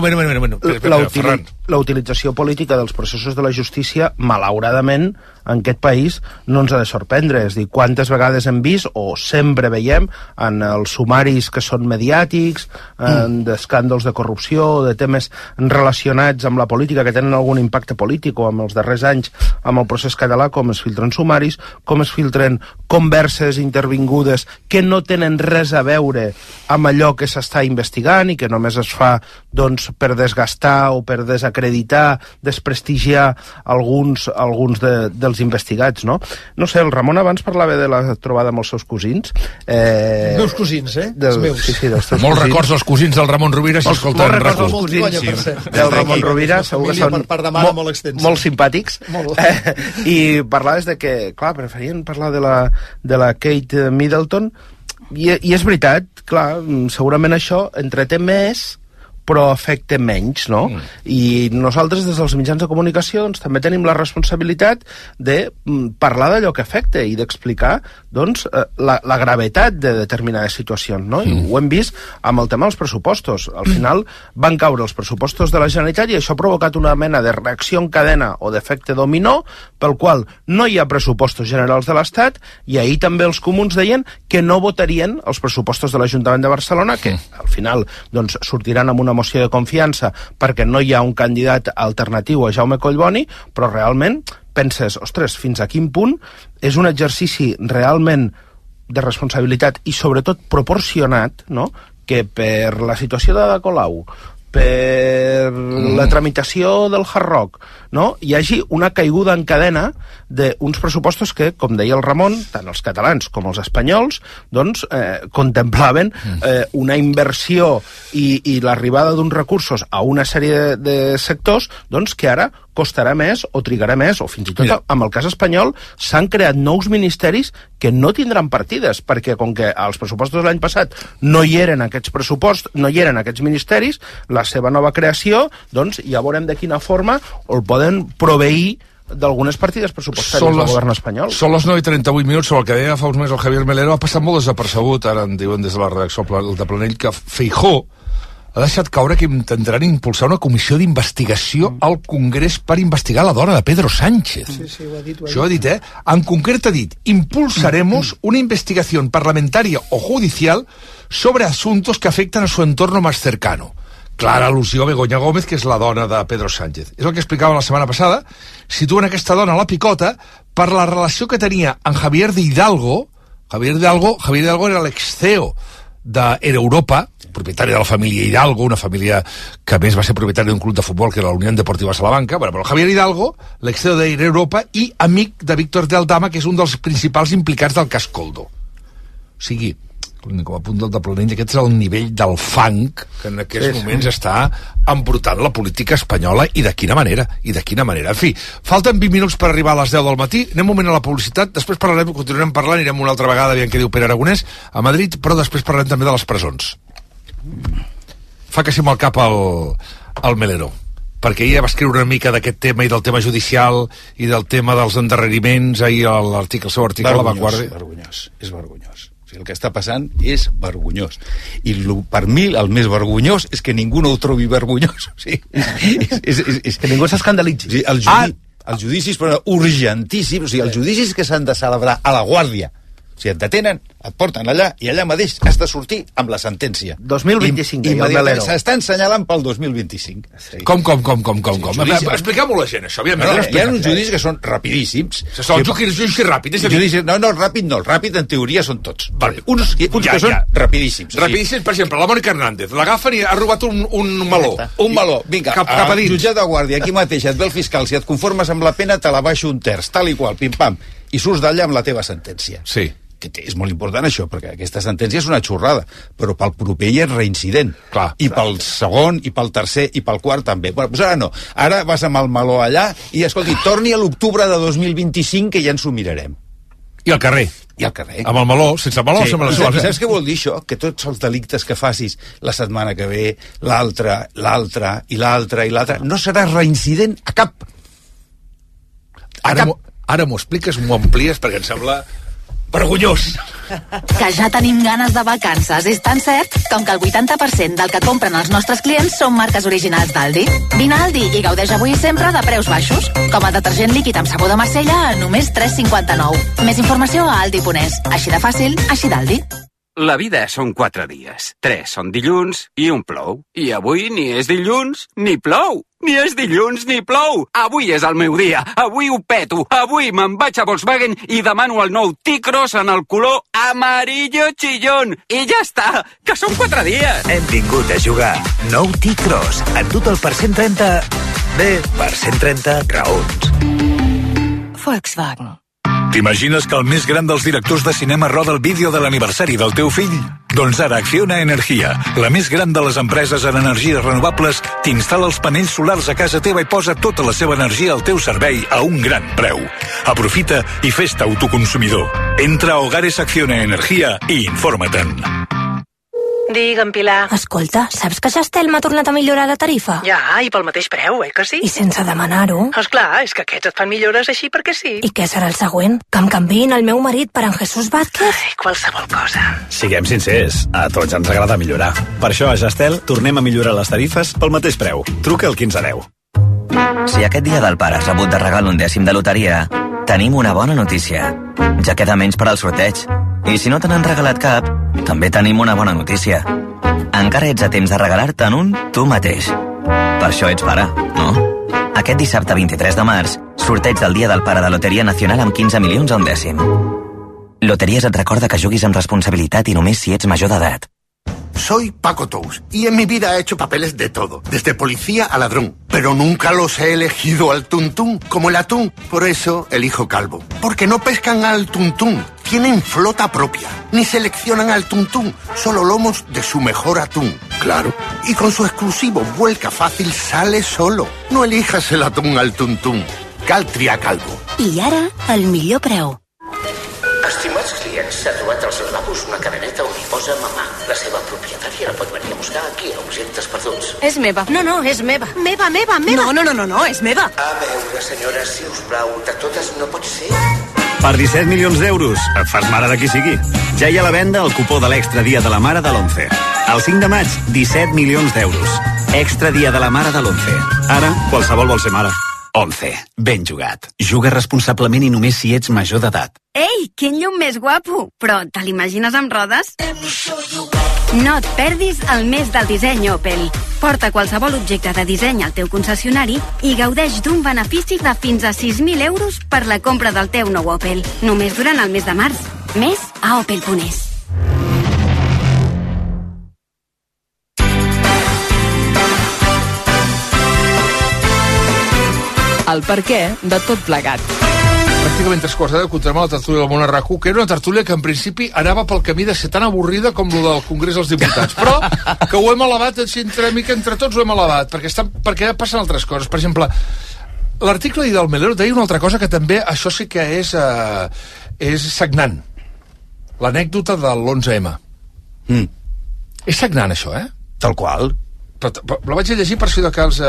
La utilització política dels processos de la justícia, malauradament, en aquest país no ens ha de sorprendre. És dir, quantes vegades hem vist, o sempre veiem, en els sumaris que són mediàtics, d'escàndols de corrupció, de temes relacionats amb la política que tenen algun impacte polític, o amb els darrers anys amb el procés català, com es filtren sumaris, com es filtren converses intervingudes que no tenen res a veure amb allò que s'està investigant i que només es fa doncs, per desgastar o per desacreditar, desprestigiar alguns dels investigats, no? No sé, el Ramon abans parlava de la trobada amb els seus cosins. Meus cosins, els meus. Sí, dels teus Molts records dels cosins del Ramon Rovira, si escolten RAC1. Molts cosins del Ramon Rovira, segur que són molt simpàtics. I parlaves de que, clar, preferien parlar de la Kate Middleton, i és veritat, clar, segurament això entreté més, però afecta menys, no? I nosaltres, des dels mitjans de comunicació, doncs, també tenim la responsabilitat de parlar d'allò que afecta i d'explicar, doncs, la gravetat de determinades situacions, no? I ho hem vist amb el tema dels pressupostos. Al final van caure els pressupostos de la Generalitat i això ha provocat una mena de reacció en cadena o d'efecte dominó, pel qual no hi ha pressupostos generals de l'Estat, i ahir també els comuns deien que no votarien els pressupostos de l'Ajuntament de Barcelona, que al final doncs, sortiran amb una moció de confiança perquè no hi ha un candidat alternatiu a Jaume Collboni, però realment penses, ostres, fins a quin punt és un exercici realment de responsabilitat i sobretot proporcionat, no?, que per la situació d'Ada Colau, per la tramitació del Hard Rock, no?, hi hagi una caiguda en cadena d'uns pressupostos que, com deia el Ramon, tant els catalans com els espanyols, doncs, contemplaven una inversió i l'arribada d'uns recursos a una sèrie de sectors, doncs, que ara costarà més o trigarà més, o fins i tot amb el cas espanyol s'han creat nous ministeris que no tindran partides, perquè com que als pressupostos de l'any passat no hi eren aquests pressupostos, no hi eren aquests ministeris, la seva nova creació, doncs ja veurem de quina forma el poden proveir d'algunes partides pressupostàries del govern espanyol. Són les 9:38 minuts, sobre el que deia fa uns mesos el Javier Melero, ha passat molt desapercebut, ara en diuen des de la redacció de Planell, que Feijóo ha deixat caure que intentaran impulsar una comissió d'investigació al Congrés per investigar la dona de Pedro Sánchez. Sí, ho ha dit. Això ho ha dit, En concret ha dit, impulsaremos una investigación parlamentaria o judicial sobre asuntos que afectan a su entorno más cercano. Clara al·lusió a Begoña Gómez, que és la dona de Pedro Sánchez. És el que explicava la setmana passada. Situen aquesta dona a la picota per la relació que tenia amb Javier de Hidalgo. Javier Hidalgo era l'ex-CEO d'Europa, propietari de la família Hidalgo, una família que a més va ser propietari d'un club de futbol que era la Unión Deportiva Salamanca, però Javier Hidalgo, l'ex-CEO d'Europa i amic de Víctor de Aldama, que és un dels principals implicats del cas Coldo. O sigui, com a punt del Planell, aquest és el nivell del fang que en aquests moments està embrutant la política espanyola, i de quina manera, En fi, falten 20 minuts per arribar a les 10 del matí, anem un moment a la publicitat, després continuarem parlant, anirem una altra vegada, aviam què diu Pere Aragonès, a Madrid, però després parlarem també de les presons. Fa que sí amb el cap al Melero, perquè ella va escriure una mica d'aquest tema i del tema judicial i del tema dels endarreriments, ahir el seu article a La Vanguardia. És vergonyós. O sigui, el que està passant és vergonyós. I per mi el més vergonyós és que ningú no ho trobi vergonyós. O sigui, és que ningú s'escandalitzi. O sigui, els judicis però urgentíssims, o sigui, els judicis que s'han de celebrar a la Guàrdia, o sigui, et detenen, et porten allà i allà mateix has de sortir amb la sentència. 2025, i s'estan assenyalant pel 2025. Sí. Com? Expliqueu-m'ho a la gent, això. Hi ha uns judicis que són rapidíssims. Són judicis ràpids. No, ràpid en teoria són tots. Uns que són rapidíssims. Rapidíssims, per exemple, la Mònica Hernández, l'agafen i ha robat un meló. Un meló, vinga, cap a dins. Jutjat de guàrdia, aquí mateix et ve el fiscal, si et conformes amb la pena te la baixo un terç, tal i qual, pim-pam, i surts d'allà amb la teva sentència. Sí. Que és molt important això, perquè aquesta sentència és una xorrada, però pel proper ja és reincident. I pel segon, i pel tercer, i pel quart també. Bueno, doncs ara no. Ara vas amb el meló allà i, escolti, torni a l'octubre de 2025 que ja ens ho mirarem. I al carrer. Amb el meló, sense meló, sí. Saps què vol dir això? Que tots els delictes que facis la setmana que ve, l'altra, no seràs reincident a cap. Ara m'ho expliques, m'ho amplies, perquè em sembla vergonyós. Que ja tenim ganes de vacances. És tan cert com que el 80% del que compren els nostres clients són marques originals d'Aldi. Vine a Aldi i gaudeix avui sempre de preus baixos. Com a detergent líquid amb sabó de Marsella a només 3,59. Més informació a aldi.es. Així de fàcil, així d'Aldi. La vida són 4 dies. 3 són dilluns i un plou. I avui ni és dilluns ni plou. Ni és dilluns ni plou. Avui és el meu dia. Avui ho peto. Avui me'n vaig a Volkswagen i demano el nou T-Cross en el color amarillo chillón. I ja està, que són 4 dies. Hem vingut a jugar. Nou T-Cross. En total per 130... Bé, per 130 raons. Volkswagen. T'imagines que el més gran dels directors de cinema roda el vídeo de l'aniversari del teu fill? Doncs ara Acciona Energia, la més gran de les empreses en energies renovables, t'instal·la els panells solars a casa teva i posa tota la seva energia al teu servei a un gran preu. Aprofita i fes-te autoconsumidor. Entra a Hogares Acciona Energia i informa-te'n. Digue'm, Pilar. Escolta, saps que Gestel m'ha tornat a millorar la tarifa? Ja, i pel mateix preu, que sí? I sense demanar-ho? Esclar, és que aquests et fan millores així perquè sí. I què serà el següent? Que em canviïn el meu marit per en Jesús Vázquez? Ai, qualsevol cosa. Siguem sincers, a tots ens agrada millorar. Per això a Gestel tornem a millorar les tarifes pel mateix preu. Truca al 1510. Si aquest dia del pare has rebut de regal un dècim de loteria, tenim una bona notícia. Ja queda menys per al sorteig. I si no te n'han regalat cap, també tenim una bona notícia. Encara ets a temps de regalar-te'n un tu mateix. Per això ets pare, no? Aquest dissabte 23 de març, sorteig del Dia del Pare de Loteria Nacional amb 15 milions a un dècim. Loteries et recorda que juguis amb responsabilitat i només si ets major d'edat. Soy Paco Tous y en mi vida he hecho papeles de todo, desde policía a ladrón, pero nunca los he elegido al tuntún, como el atún. Por eso elijo calvo, porque no pescan al tuntún, tienen flota propia, ni seleccionan al tuntún, solo lomos de su mejor atún, claro. Y con su exclusivo vuelca fácil sale solo. No elijas el atún al tuntún, cal triar calvo. I ara, el millor preu. Estimats clients, s'ha trobat als lavabos una cadeneta on hi posa mamà. La seva propietària la pot venir a buscar aquí a Objectes Perduts. És meva. No, és meva. Meva. No, és meva. A veure, senyora, si us plau, de totes no pot ser. Per 17 milions d'euros, et fas mare de qui sigui. Ja hi ha a la venda el cupó de l'Extra Dia de la Mare de l'11. El 5 de maig, 17 milions d'euros. Extra Dia de la Mare de l'11. Ara, qualsevol vol ser mare. 11. Ben jugat. Juga responsablement i només si ets major d'edat. Ei, quin llum més guapo! Però te l'imagines amb rodes? No et perdis el mes del disseny Opel. Porta qualsevol objecte de disseny al teu concessionari i gaudeix d'un benefici de fins a 6.000 euros per la compra del teu nou Opel. Només durant el mes de març. Més a opel.es. El per què de tot plegat. Pràcticament 3/4 continuem a la tertúlia del Món a RAC1, que era una tertúlia que en principi anava pel camí de ser tan avorrida com lo del Congrés dels Diputats, però que ho hem elevat així entre tots ho hem elevat, perquè passen altres coses. Per exemple, l'article del Melero deia una altra cosa que també, això sí que és sagnant. L'anècdota de l'11M. És sagnant, això, Tal qual. Però la vaig llegir per si de cas...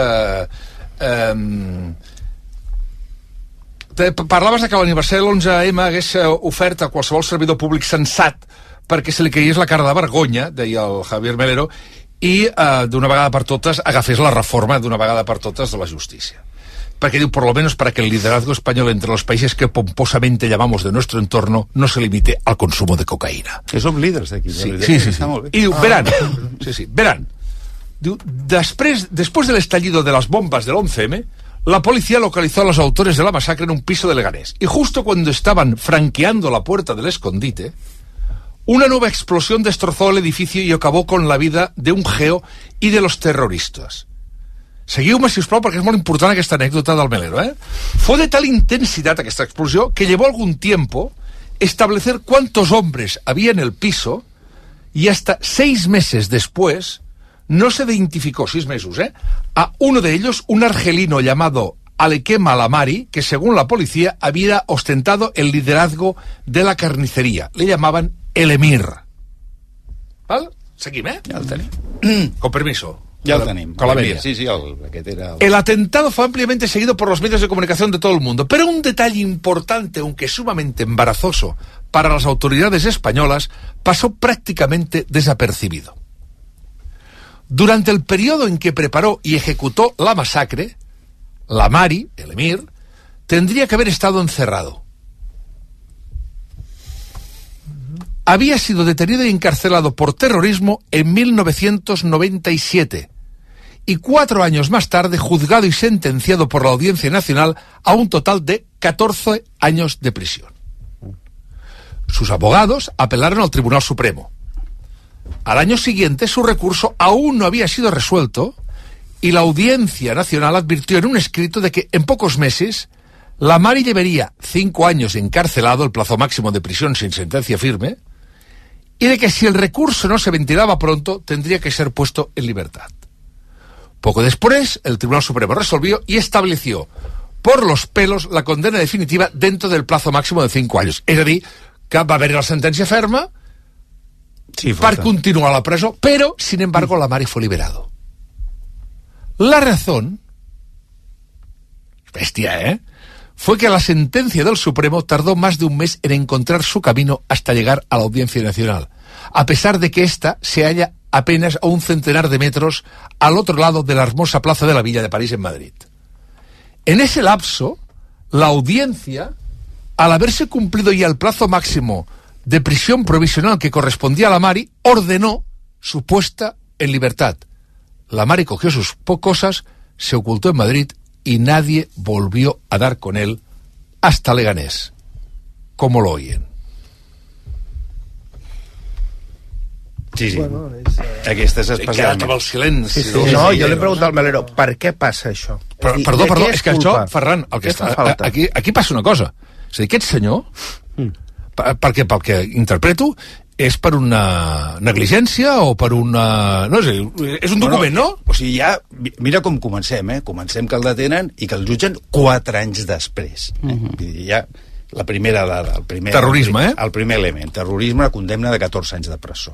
Parlaves de que l'aniversari de l'11M hagués ofert a qualsevol servidor públic sensat perquè se li caigués la cara de vergonya, deia el Javier Melero, i d'una vegada per totes agafés la reforma d'una vegada per totes de la justícia. Porque digo, por lo menos para que el liderazgo español entre los países que pomposamente llamamos de nuestro entorno no se limite al consumo de cocaína. Que som líders d'aquí. Sí. I diu, verán. Diu, después del estallido de las bombas del 11M, la policía localizó a los autores de la masacre en un piso de Leganés. Y justo cuando estaban franqueando la puerta del escondite, una nueva explosión destrozó el edificio y acabó con la vida de un geo y de los terroristas. Seguiu-me, si us plau, perquè és molt important aquesta anècdota del Melero, Fue de tal intensidad aquesta explosió que llevó algún tiempo establecer cuántos hombres había en el piso y hasta 6 meses después no se identificó, 6 meses, a uno de ellos, un argelino llamado Alequem Alamari, que según la policía había ostentado el liderazgo de la carnicería. Le llamaban el Emir. ¿Vale? Seguim, Ja el tenim. Con permiso. Ja el tenim. Con la media. Sí, aquest era... El atentado fue ampliamente seguido por los medios de comunicación de todo el mundo, pero un detalle importante, aunque sumamente embarazoso para las autoridades españolas, pasó prácticamente desapercibido. Durante el periodo en que preparó y ejecutó la masacre, Lamari, el Emir, tendría que haber estado encerrado. Había sido detenido y encarcelado por terrorismo en 1997 y 4 años más tarde juzgado y sentenciado por la Audiencia Nacional a un total de 14 años de prisión. Sus abogados apelaron al Tribunal Supremo. Al año siguiente su recurso aún no había sido resuelto y la Audiencia Nacional advirtió en un escrito de que en pocos meses la Mari llevaría 5 años encarcelado, el plazo máximo de prisión sin sentencia firme, y de que si el recurso no se ventilaba pronto tendría que ser puesto en libertad. Poco después, el Tribunal Supremo resolvió y estableció por los pelos la condena definitiva dentro del plazo máximo de 5 años. És a dir, que va haver la sentència ferma para continuar la presó, pero, sin embargo, la Mari fue liberado. La razón, bestia, fue que la sentencia del Supremo tardó más de un mes en encontrar su camino hasta llegar a la Audiencia Nacional, a pesar de que ésta se halla apenas a un centenar de metros al otro lado de la hermosa plaza de la Villa de París en Madrid. En ese lapso, la audiencia, al haberse cumplido ya el plazo máximo de prisión provisional que correspondía a la Mari, ordenó su puesta en libertad. La Mari cogió sus cosas, se ocultó en Madrid y nadie volvió a dar con él hasta Leganés. ¿Cómo lo oyen? Sí, sí. Bueno, aquesta és especialment... Queda el silenci. Sí, sí. No, jo li he preguntat al Melero, per què passa això? Perdó, és que això, Ferran, el que està, aquí passa una cosa. És a dir, aquest senyor, pel que interpreto, és per una negligència o per una... No sé, és un document, no? O sigui, ja... Mira com comencem, Comencem que el detenen i que el jutgen 4 anys després. Ja... La primera dada, el primer... Terrorisme, el primer element. Terrorisme, una condemna de 14 anys de presó.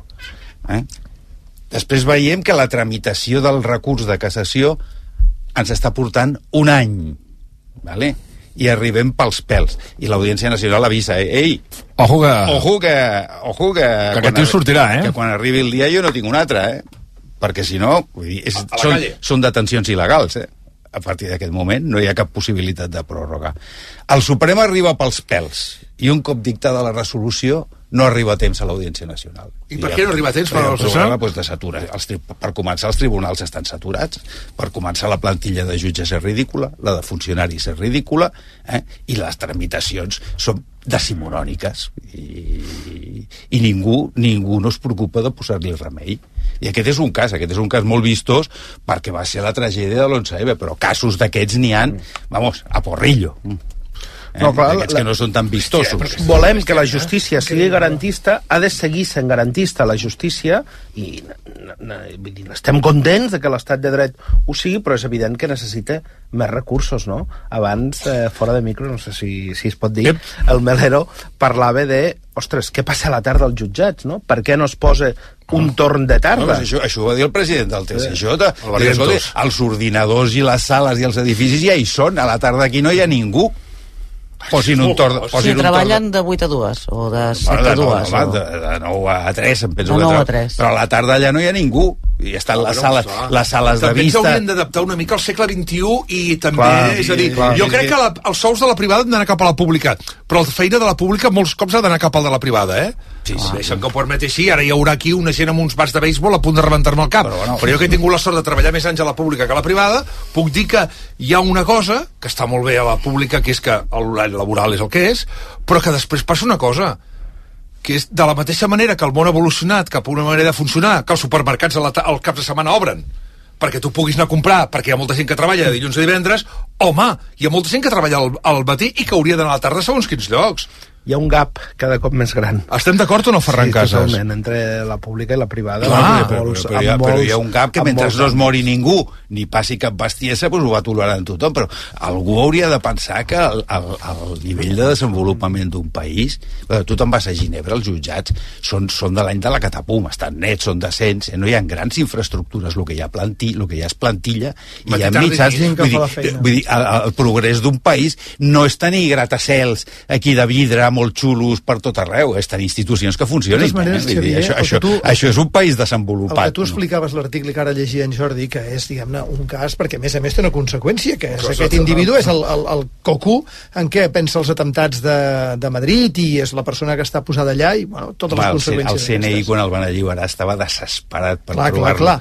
Després veiem que la tramitació del recurs de cassació ens està portant un any, ¿vale? I arribem pels pèls. I l'Audiència Nacional avisa, ei, ojo que aquest tio sortirà, que quan arribi el dia jo no tinc un altre, perquè si no, vull dir, són detencions il·legals, A partir d'aquest moment no hi ha cap possibilitat de pròrroga. El Suprem arriba pels pèls i un cop dictada la resolució no arriba a temps a l'Audiència Nacional. I per què no arriba a temps? El programa de satura. Per començar, els tribunals estan saturats, per començar la plantilla de jutges és ridícula, la de funcionaris és ridícula, i les tramitacions són decimonòniques i ningú no es preocupa de posar-li remei. I aquest és un cas molt vistós perquè va ser la tragèdia de l'11M, però casos d'aquests n'hi han, a porrillo. No, clar, aquests que no són tan vistosos. Volem que la justícia sigui garantista, ha de seguir sent garantista la justícia, i estem contents de que l'estat de dret ho sigui, però és evident que necessita més recursos, no? Abans, fora de micro, no sé si es pot dir, el Melero parlava de, ostres, què passa a la tarda als jutjats, no? Per què no es posa un torn de tarda? Això ho va dir el president del TSJ. Els ordinadors i les sales i els edificis ja hi són, a la tarda aquí no hi ha ningú. Posin un torn... Si treballen de 8 a 2 o de 7 a 2. De 9 a 3, em penso. De 9 a 3. Però a la tarda allà no hi ha ningú. I estan les sales de també vista... També s'haurien d'adaptar una mica al segle XXI i també, és a dir, jo crec que els sous de la privada han d'anar cap a la pública, però la feina de la pública molts cops ha d'anar cap al de la privada, Sí, deixen que ho permeti així, ara hi haurà aquí una gent amb uns bats de béisbol a punt de rebentar-me el cap. Però jo que he tingut la sort de treballar més anys a la pública que a la privada, puc dir que hi ha una cosa que està molt bé a la pública, que és que l'horari laboral és el que és, però que després passa una cosa, que és de la mateixa manera que el món ha evolucionat cap a una manera de funcionar, que els supermercats al cap de setmana obren perquè tu puguis anar a comprar, perquè hi ha molta gent que treballa de dilluns a divendres, home, hi ha molta gent que treballa al matí i que hauria d'anar a la tarda segons quins llocs. Hi ha un gap cada cop més gran. Estem d'acord o no, Ferran Casas? Sí, totalment, entre la pública i la privada. Però hi ha un gap que mentre no es mori ningú, ni passi cap bestiesa, doncs ho va tolerant tothom, però algú hauria de pensar que el nivell de desenvolupament d'un país, tu te'n vas a Ginebra, els jutjats són de l'any de la catapum, estan nets, són decents, no hi ha grans infraestructures, el que hi ha és plantilla, i hi ha mitjans. Vull dir, el progrés d'un país no és tenir gratacels aquí de vidre molt xulos per tot arreu, és tenir institucions que funcionin. De totes maneres, Xavier, això és un país desenvolupat. El que tu explicaves l'article que ara llegia en Jordi, que és, diguem-ne, un cas, perquè a més té una conseqüència, que és aquest individu és el cocú en què pensa els atemptats de Madrid i és la persona que està posada allà i, bueno, totes les conseqüències. El CNI, quan el van alliberar, estava desesperat per trobar-lo.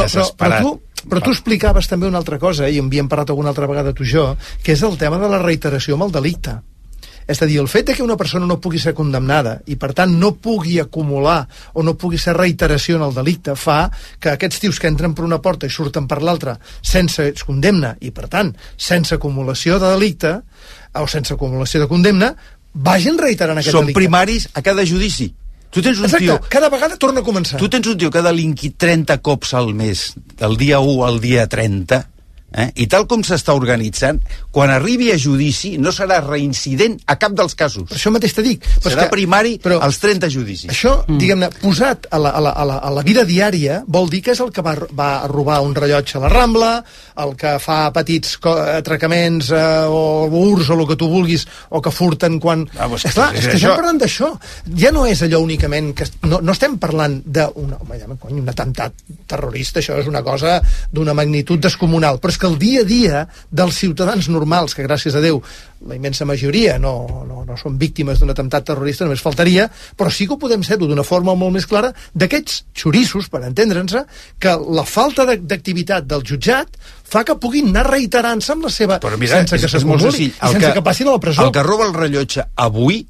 Però tu explicaves també una altra cosa, i en havíem parlat alguna altra vegada tu i jo, que és el tema de la reiteració amb el delicte. És a dir, el fet que una persona no pugui ser condemnada i, per tant, no pugui acumular o no pugui ser reiteració en el delicte fa que aquests tios que entren per una porta i surten per l'altra sense condemna i, per tant, sense acumulació de delicte o sense acumulació de condemna, vagin reiterant aquest delicte. Són primaris a cada judici. Tu tens un tio, cada vegada torna a començar. Tu tens un tio que ha delinquit 30 cops al mes, del dia 1 al dia 30, i tal com s'està organitzant, quan arribi a judici no serà reincident a cap dels casos. Per això mateix te dic. Serà primari als 30 judicis. Això, diguem-ne, posat a la vida diària, vol dir que és el que va robar un rellotge a la Rambla, el que fa petits atracaments o urs o el que tu vulguis, o que furten quan... Esclar, és que estem parlant d'això. Ja no és allò únicament que... No estem parlant d'un atemptat terrorista, això és una cosa d'una magnitud descomunal, però és que el dia a dia dels ciutadans normals, que gràcies a Déu la immensa majoria no són víctimes d'un atemptat terrorista, només faltaria, però sí que ho podem ser d'una forma molt més clara d'aquests xorissos, per entendre'ns, que la falta d'activitat del jutjat fa que puguin anar reiterant-se amb la seva... Però mira, sense que s'acumuli, sense que passin a la presó. El que roba el rellotge avui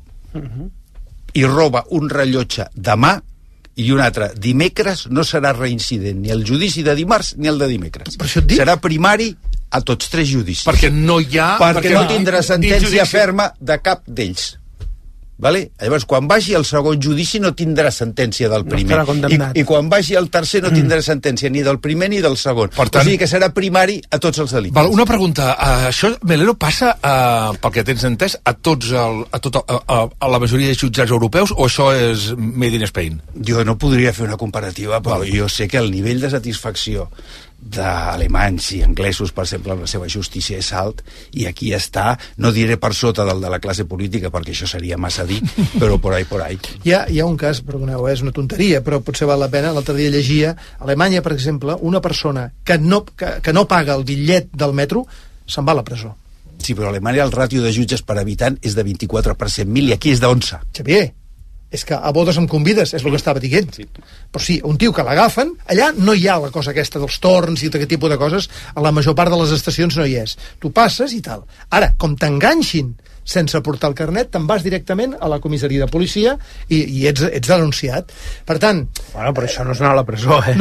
i roba un rellotge demà i un altre dimecres no serà reincident ni el judici de dimarts ni el de dimecres. Serà primari a tots 3 judicis. Perquè no hi ha... Perquè no tindrà sentència ferma de cap d'ells. Vale? Llavors, quan vagi al segon judici no tindrà sentència del primer. I quan vagi al tercer no tindrà sentència ni del primer ni del segon. Per tant, o sigui que serà primari a tots els delictes. Una pregunta. Això, Melero, passa, pel que tens entès, a la majoria de jutjats europeus o això és made in Spain? Jo no podria fer una comparativa, però jo sé que el nivell de satisfacció d'alemanys i anglesos, per exemple, amb la seva justícia és alt, i aquí està, no diré per sota del de la classe política, perquè això seria massa dir, però por ahí. Hi ha un cas, perdoneu, és una tonteria, però potser val la pena, l'altre dia llegia, a Alemanya, per exemple, una persona que no paga el bitllet del metro se'n va a la presó. Sí, però a Alemanya el ràtio de jutges per habitant és de 24 per 100.000 i aquí és de 11. Xavier, és que a bodes em convides, és el que estava dient. Sí. Però sí, un tio que l'agafen, allà no hi ha la cosa aquesta dels torns i aquest tipus de coses, a la major part de les estacions no hi és. Tu passes i tal. Ara, com t'enganxin sense portar el carnet, te'n vas directament a la comissaria de policia i ets denunciat. Per tant... Bueno, però això no és anar a la presó, eh? No,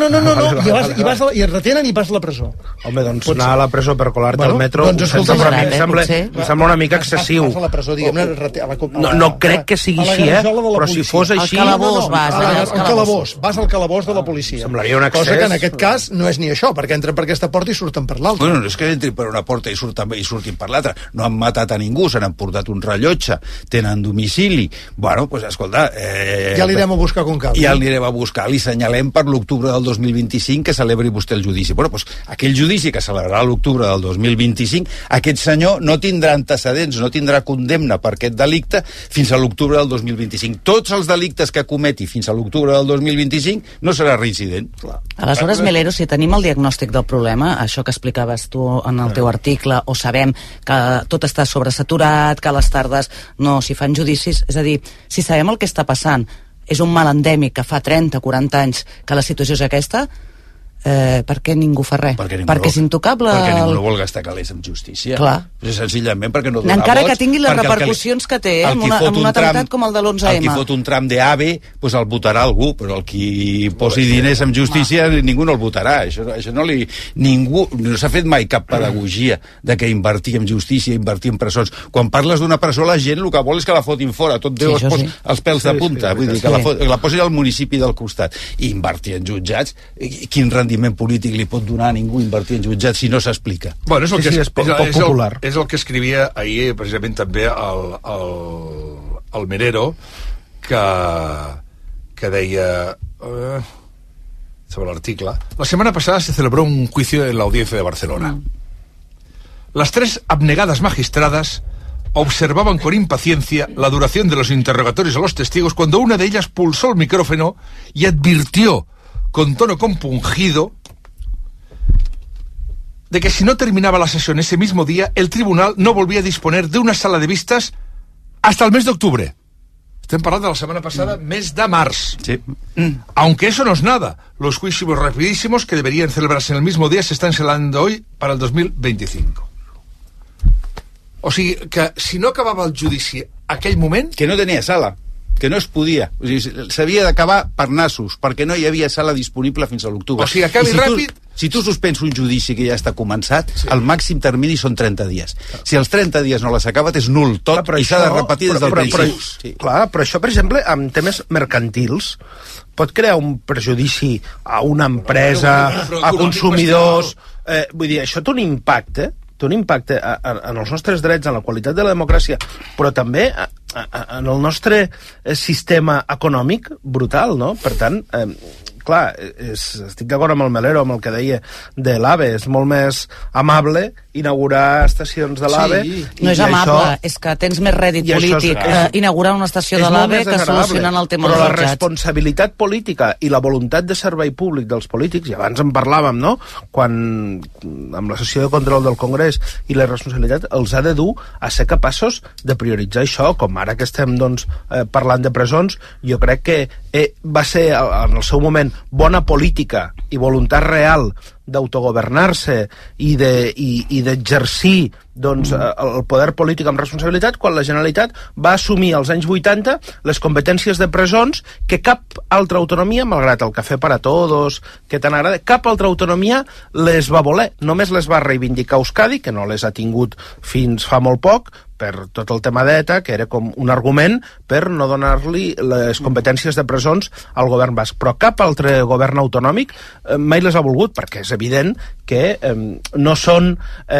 i et retenen i vas a la presó. Home, doncs anar a la presó per colar-te al metro doncs, escolta, em sembla una mica excessiu. Vas a la presó, diguem-ne... No crec que sigui així, però si fos així... Al calabós vas al calabós de la policia. Semblaria un excés. Cosa que en aquest cas no és ni això, perquè entren per aquesta porta i surten per l'altra. Bueno, no és que entrin per una porta i surtin per l'altra. No han matat a ningú, s'han portat un rellotge, tenen domicili. Bueno, doncs, escolta... Ja l'irem a buscar com cal. Ja l'irem a buscar. Li senyalem per l'octubre del 2025 que celebri vostè el judici. Bueno, doncs, aquell judici que celebrarà l'octubre del 2025, aquest senyor no tindrà antecedents, no tindrà condemna per aquest delicte fins a l'octubre del 2025. Tots els delictes que cometi fins a l'octubre del 2025 no serà reincident. Aleshores, Melero, si tenim el diagnòstic del problema, això que explicaves tu en el teu article, o sabem que tot està sobresaturat, que a les tardes no s'hi fan judicis, és a dir, si sabem el que està passant, és un mal endèmic que fa 30-40 anys que la situació és aquesta, per què ningú fa res? Perquè és intocable... Perquè ningú no vol gastar calés en justícia. Clar. Senzillament perquè no dona encara vots... que tingui les repercussions que té, en un atemptat com el de l'11M. El qui fot un tram d'AVE, doncs el votarà algú, però el qui posi diners en justícia, ningú no el votarà. Això no li... Ningú... No s'ha fet mai cap pedagogia de que invertir en justícia, invertir en presons. Quan parles d'una presó, la gent el que vol és que la fotin fora. Tot Déu els pèls de punta. Vull dir, que la posin al municipi del costat. I invertir en jutjats, quin rendiment polític li pot donar a ningú invertir en jutjats si no s'explica. Bueno, és el que és poc popular. És el que escrivia ahir precisament també el Melero, que deia sobre l'article: la semana pasada se celebró un juicio en la Audiencia de Barcelona. Las 3 abnegadas magistradas observaban con impaciencia la duración de los interrogatorios a los testigos cuando una de ellas pulsó el micrófono y advirtió con tono compungido de que si no terminaba la sesión ese mismo día, el tribunal no volvía a disponer de una sala de vistas hasta el mes de octubre. Estem parlant de la semana pasada, mes de març. Sí. Aunque eso no es nada. Los juicios rapidísimos que deberían celebrarse en el mismo día se están celebrando hoy para el 2025. O sigui, que si no acabava el judici aquell moment... Que no tenia sala, que no es podia. O sigui, s'havia d'acabar per nassos, perquè no hi havia sala disponible fins a l'octubre. O sigui, acabi ràpid... Si tu suspens un judici que ja està començat, el màxim termini són 30 dies. Si els 30 dies no l'has acabat, és nul tot, i s'ha de repetir des del principi. Clar, però això, per exemple, amb temes mercantils, pot crear un perjudici a una empresa, a consumidors... Vull dir, això té un impacte en els nostres drets, en la qualitat de la democràcia, però també en el nostre sistema econòmic brutal, no? Per tant, clar, estic d'acord amb el Melero, amb el que deia de l'AVE, és molt més amable inaugurar estacions de l'AVE. Sí. No és amable, és que tens més rèdit polític inaugurar una estació de l'AVE que solucionant el tema dels jutjats. Però la responsabilitat política i la voluntat de servei públic dels polítics, i abans en parlàvem, no?, quan amb la sessió de control del Congrés, i la responsabilitat els ha de dur a ser capaços de prioritzar això, com ara que estem parlant de presons. Jo crec que va ser en el seu moment bona política i voluntat real d'autogovernar-se i d'exercir el poder polític amb responsabilitat quan la Generalitat va assumir als anys 80 les competències de presons que cap altra autonomia, malgrat el Café para Todos, que tant agrada, cap altra autonomia les va voler. Només les va reivindicar Euskadi, que no les ha tingut fins fa molt poc, per tot el tema d'ETA, que era com un argument per no donar-li les competències de presons al govern basc. Però cap altre govern autonòmic mai les ha volgut, perquè és evident que no són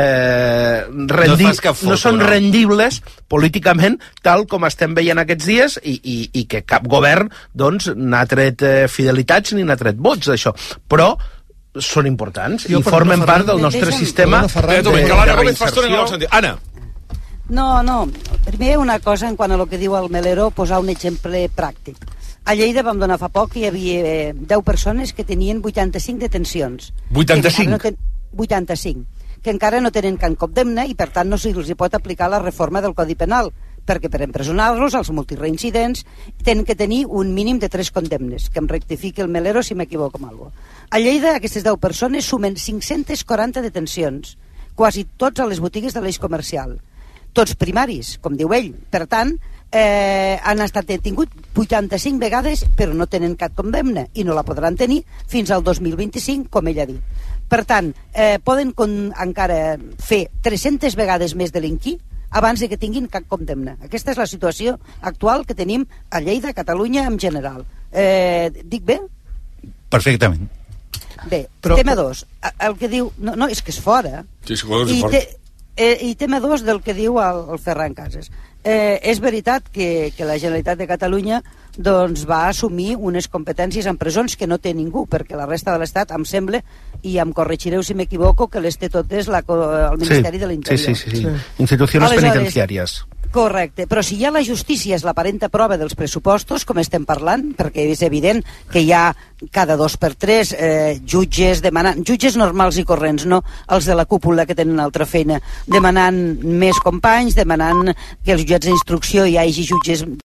rendibles políticament, tal com estem veient aquests dies, i que cap govern n'ha tret fidelitats ni n'ha tret vots d'això. Però són importants i formen part del nostre sistema de reinserció. Anna. No. Primer una cosa en quant a el que diu el Melero, posar un exemple pràctic. A Lleida vam donar fa poc que hi havia 10 persones que tenien 85 detencions. 85? 85. Que encara no tenen cap condemna i per tant no se'ls pot aplicar la reforma del Codi Penal, perquè per empresonar-los, els multireincidents, tenen que tenir un mínim de 3 condemnes, que em rectifiqui el Melero si m'equivoco amb alguna cosa. A Lleida aquestes 10 persones sumen 540 detencions, quasi tots a les botigues de l'eix comercial. Tots primaris, com diu ell. Per tant, han estat detinguts 85 vegades, però no tenen cap condemna i no la podran tenir fins al 2025, com ell ha dit. Per tant, poden encara fer 300 vegades més delinquir abans de que tinguin cap condemna. Aquesta és la situació actual que tenim a Lleida, a Catalunya en general. Dic bé? Perfectament. Bé, tema 2. El que diu... No, és que és fora. Sí, és fora. I tema 2 del que diu el Ferran Casas. És veritat que la Generalitat de Catalunya va assumir unes competències en presons que no té ningú, perquè la resta de l'Estat em sembla, i em corregireu si m'equivoco, que les té totes el Ministeri de l'Interior. Sí. Institucions penitenciàries. Correcte, però si ja la justícia és l'aparenta prova dels pressupostos, com estem parlant, perquè és evident que hi ha cada 2x3 jutges demanant, jutges normals i corrents, no els de la cúpula que tenen altra feina, demanant més companys, demanant que els jutjats d'instrucció hi hagi jutges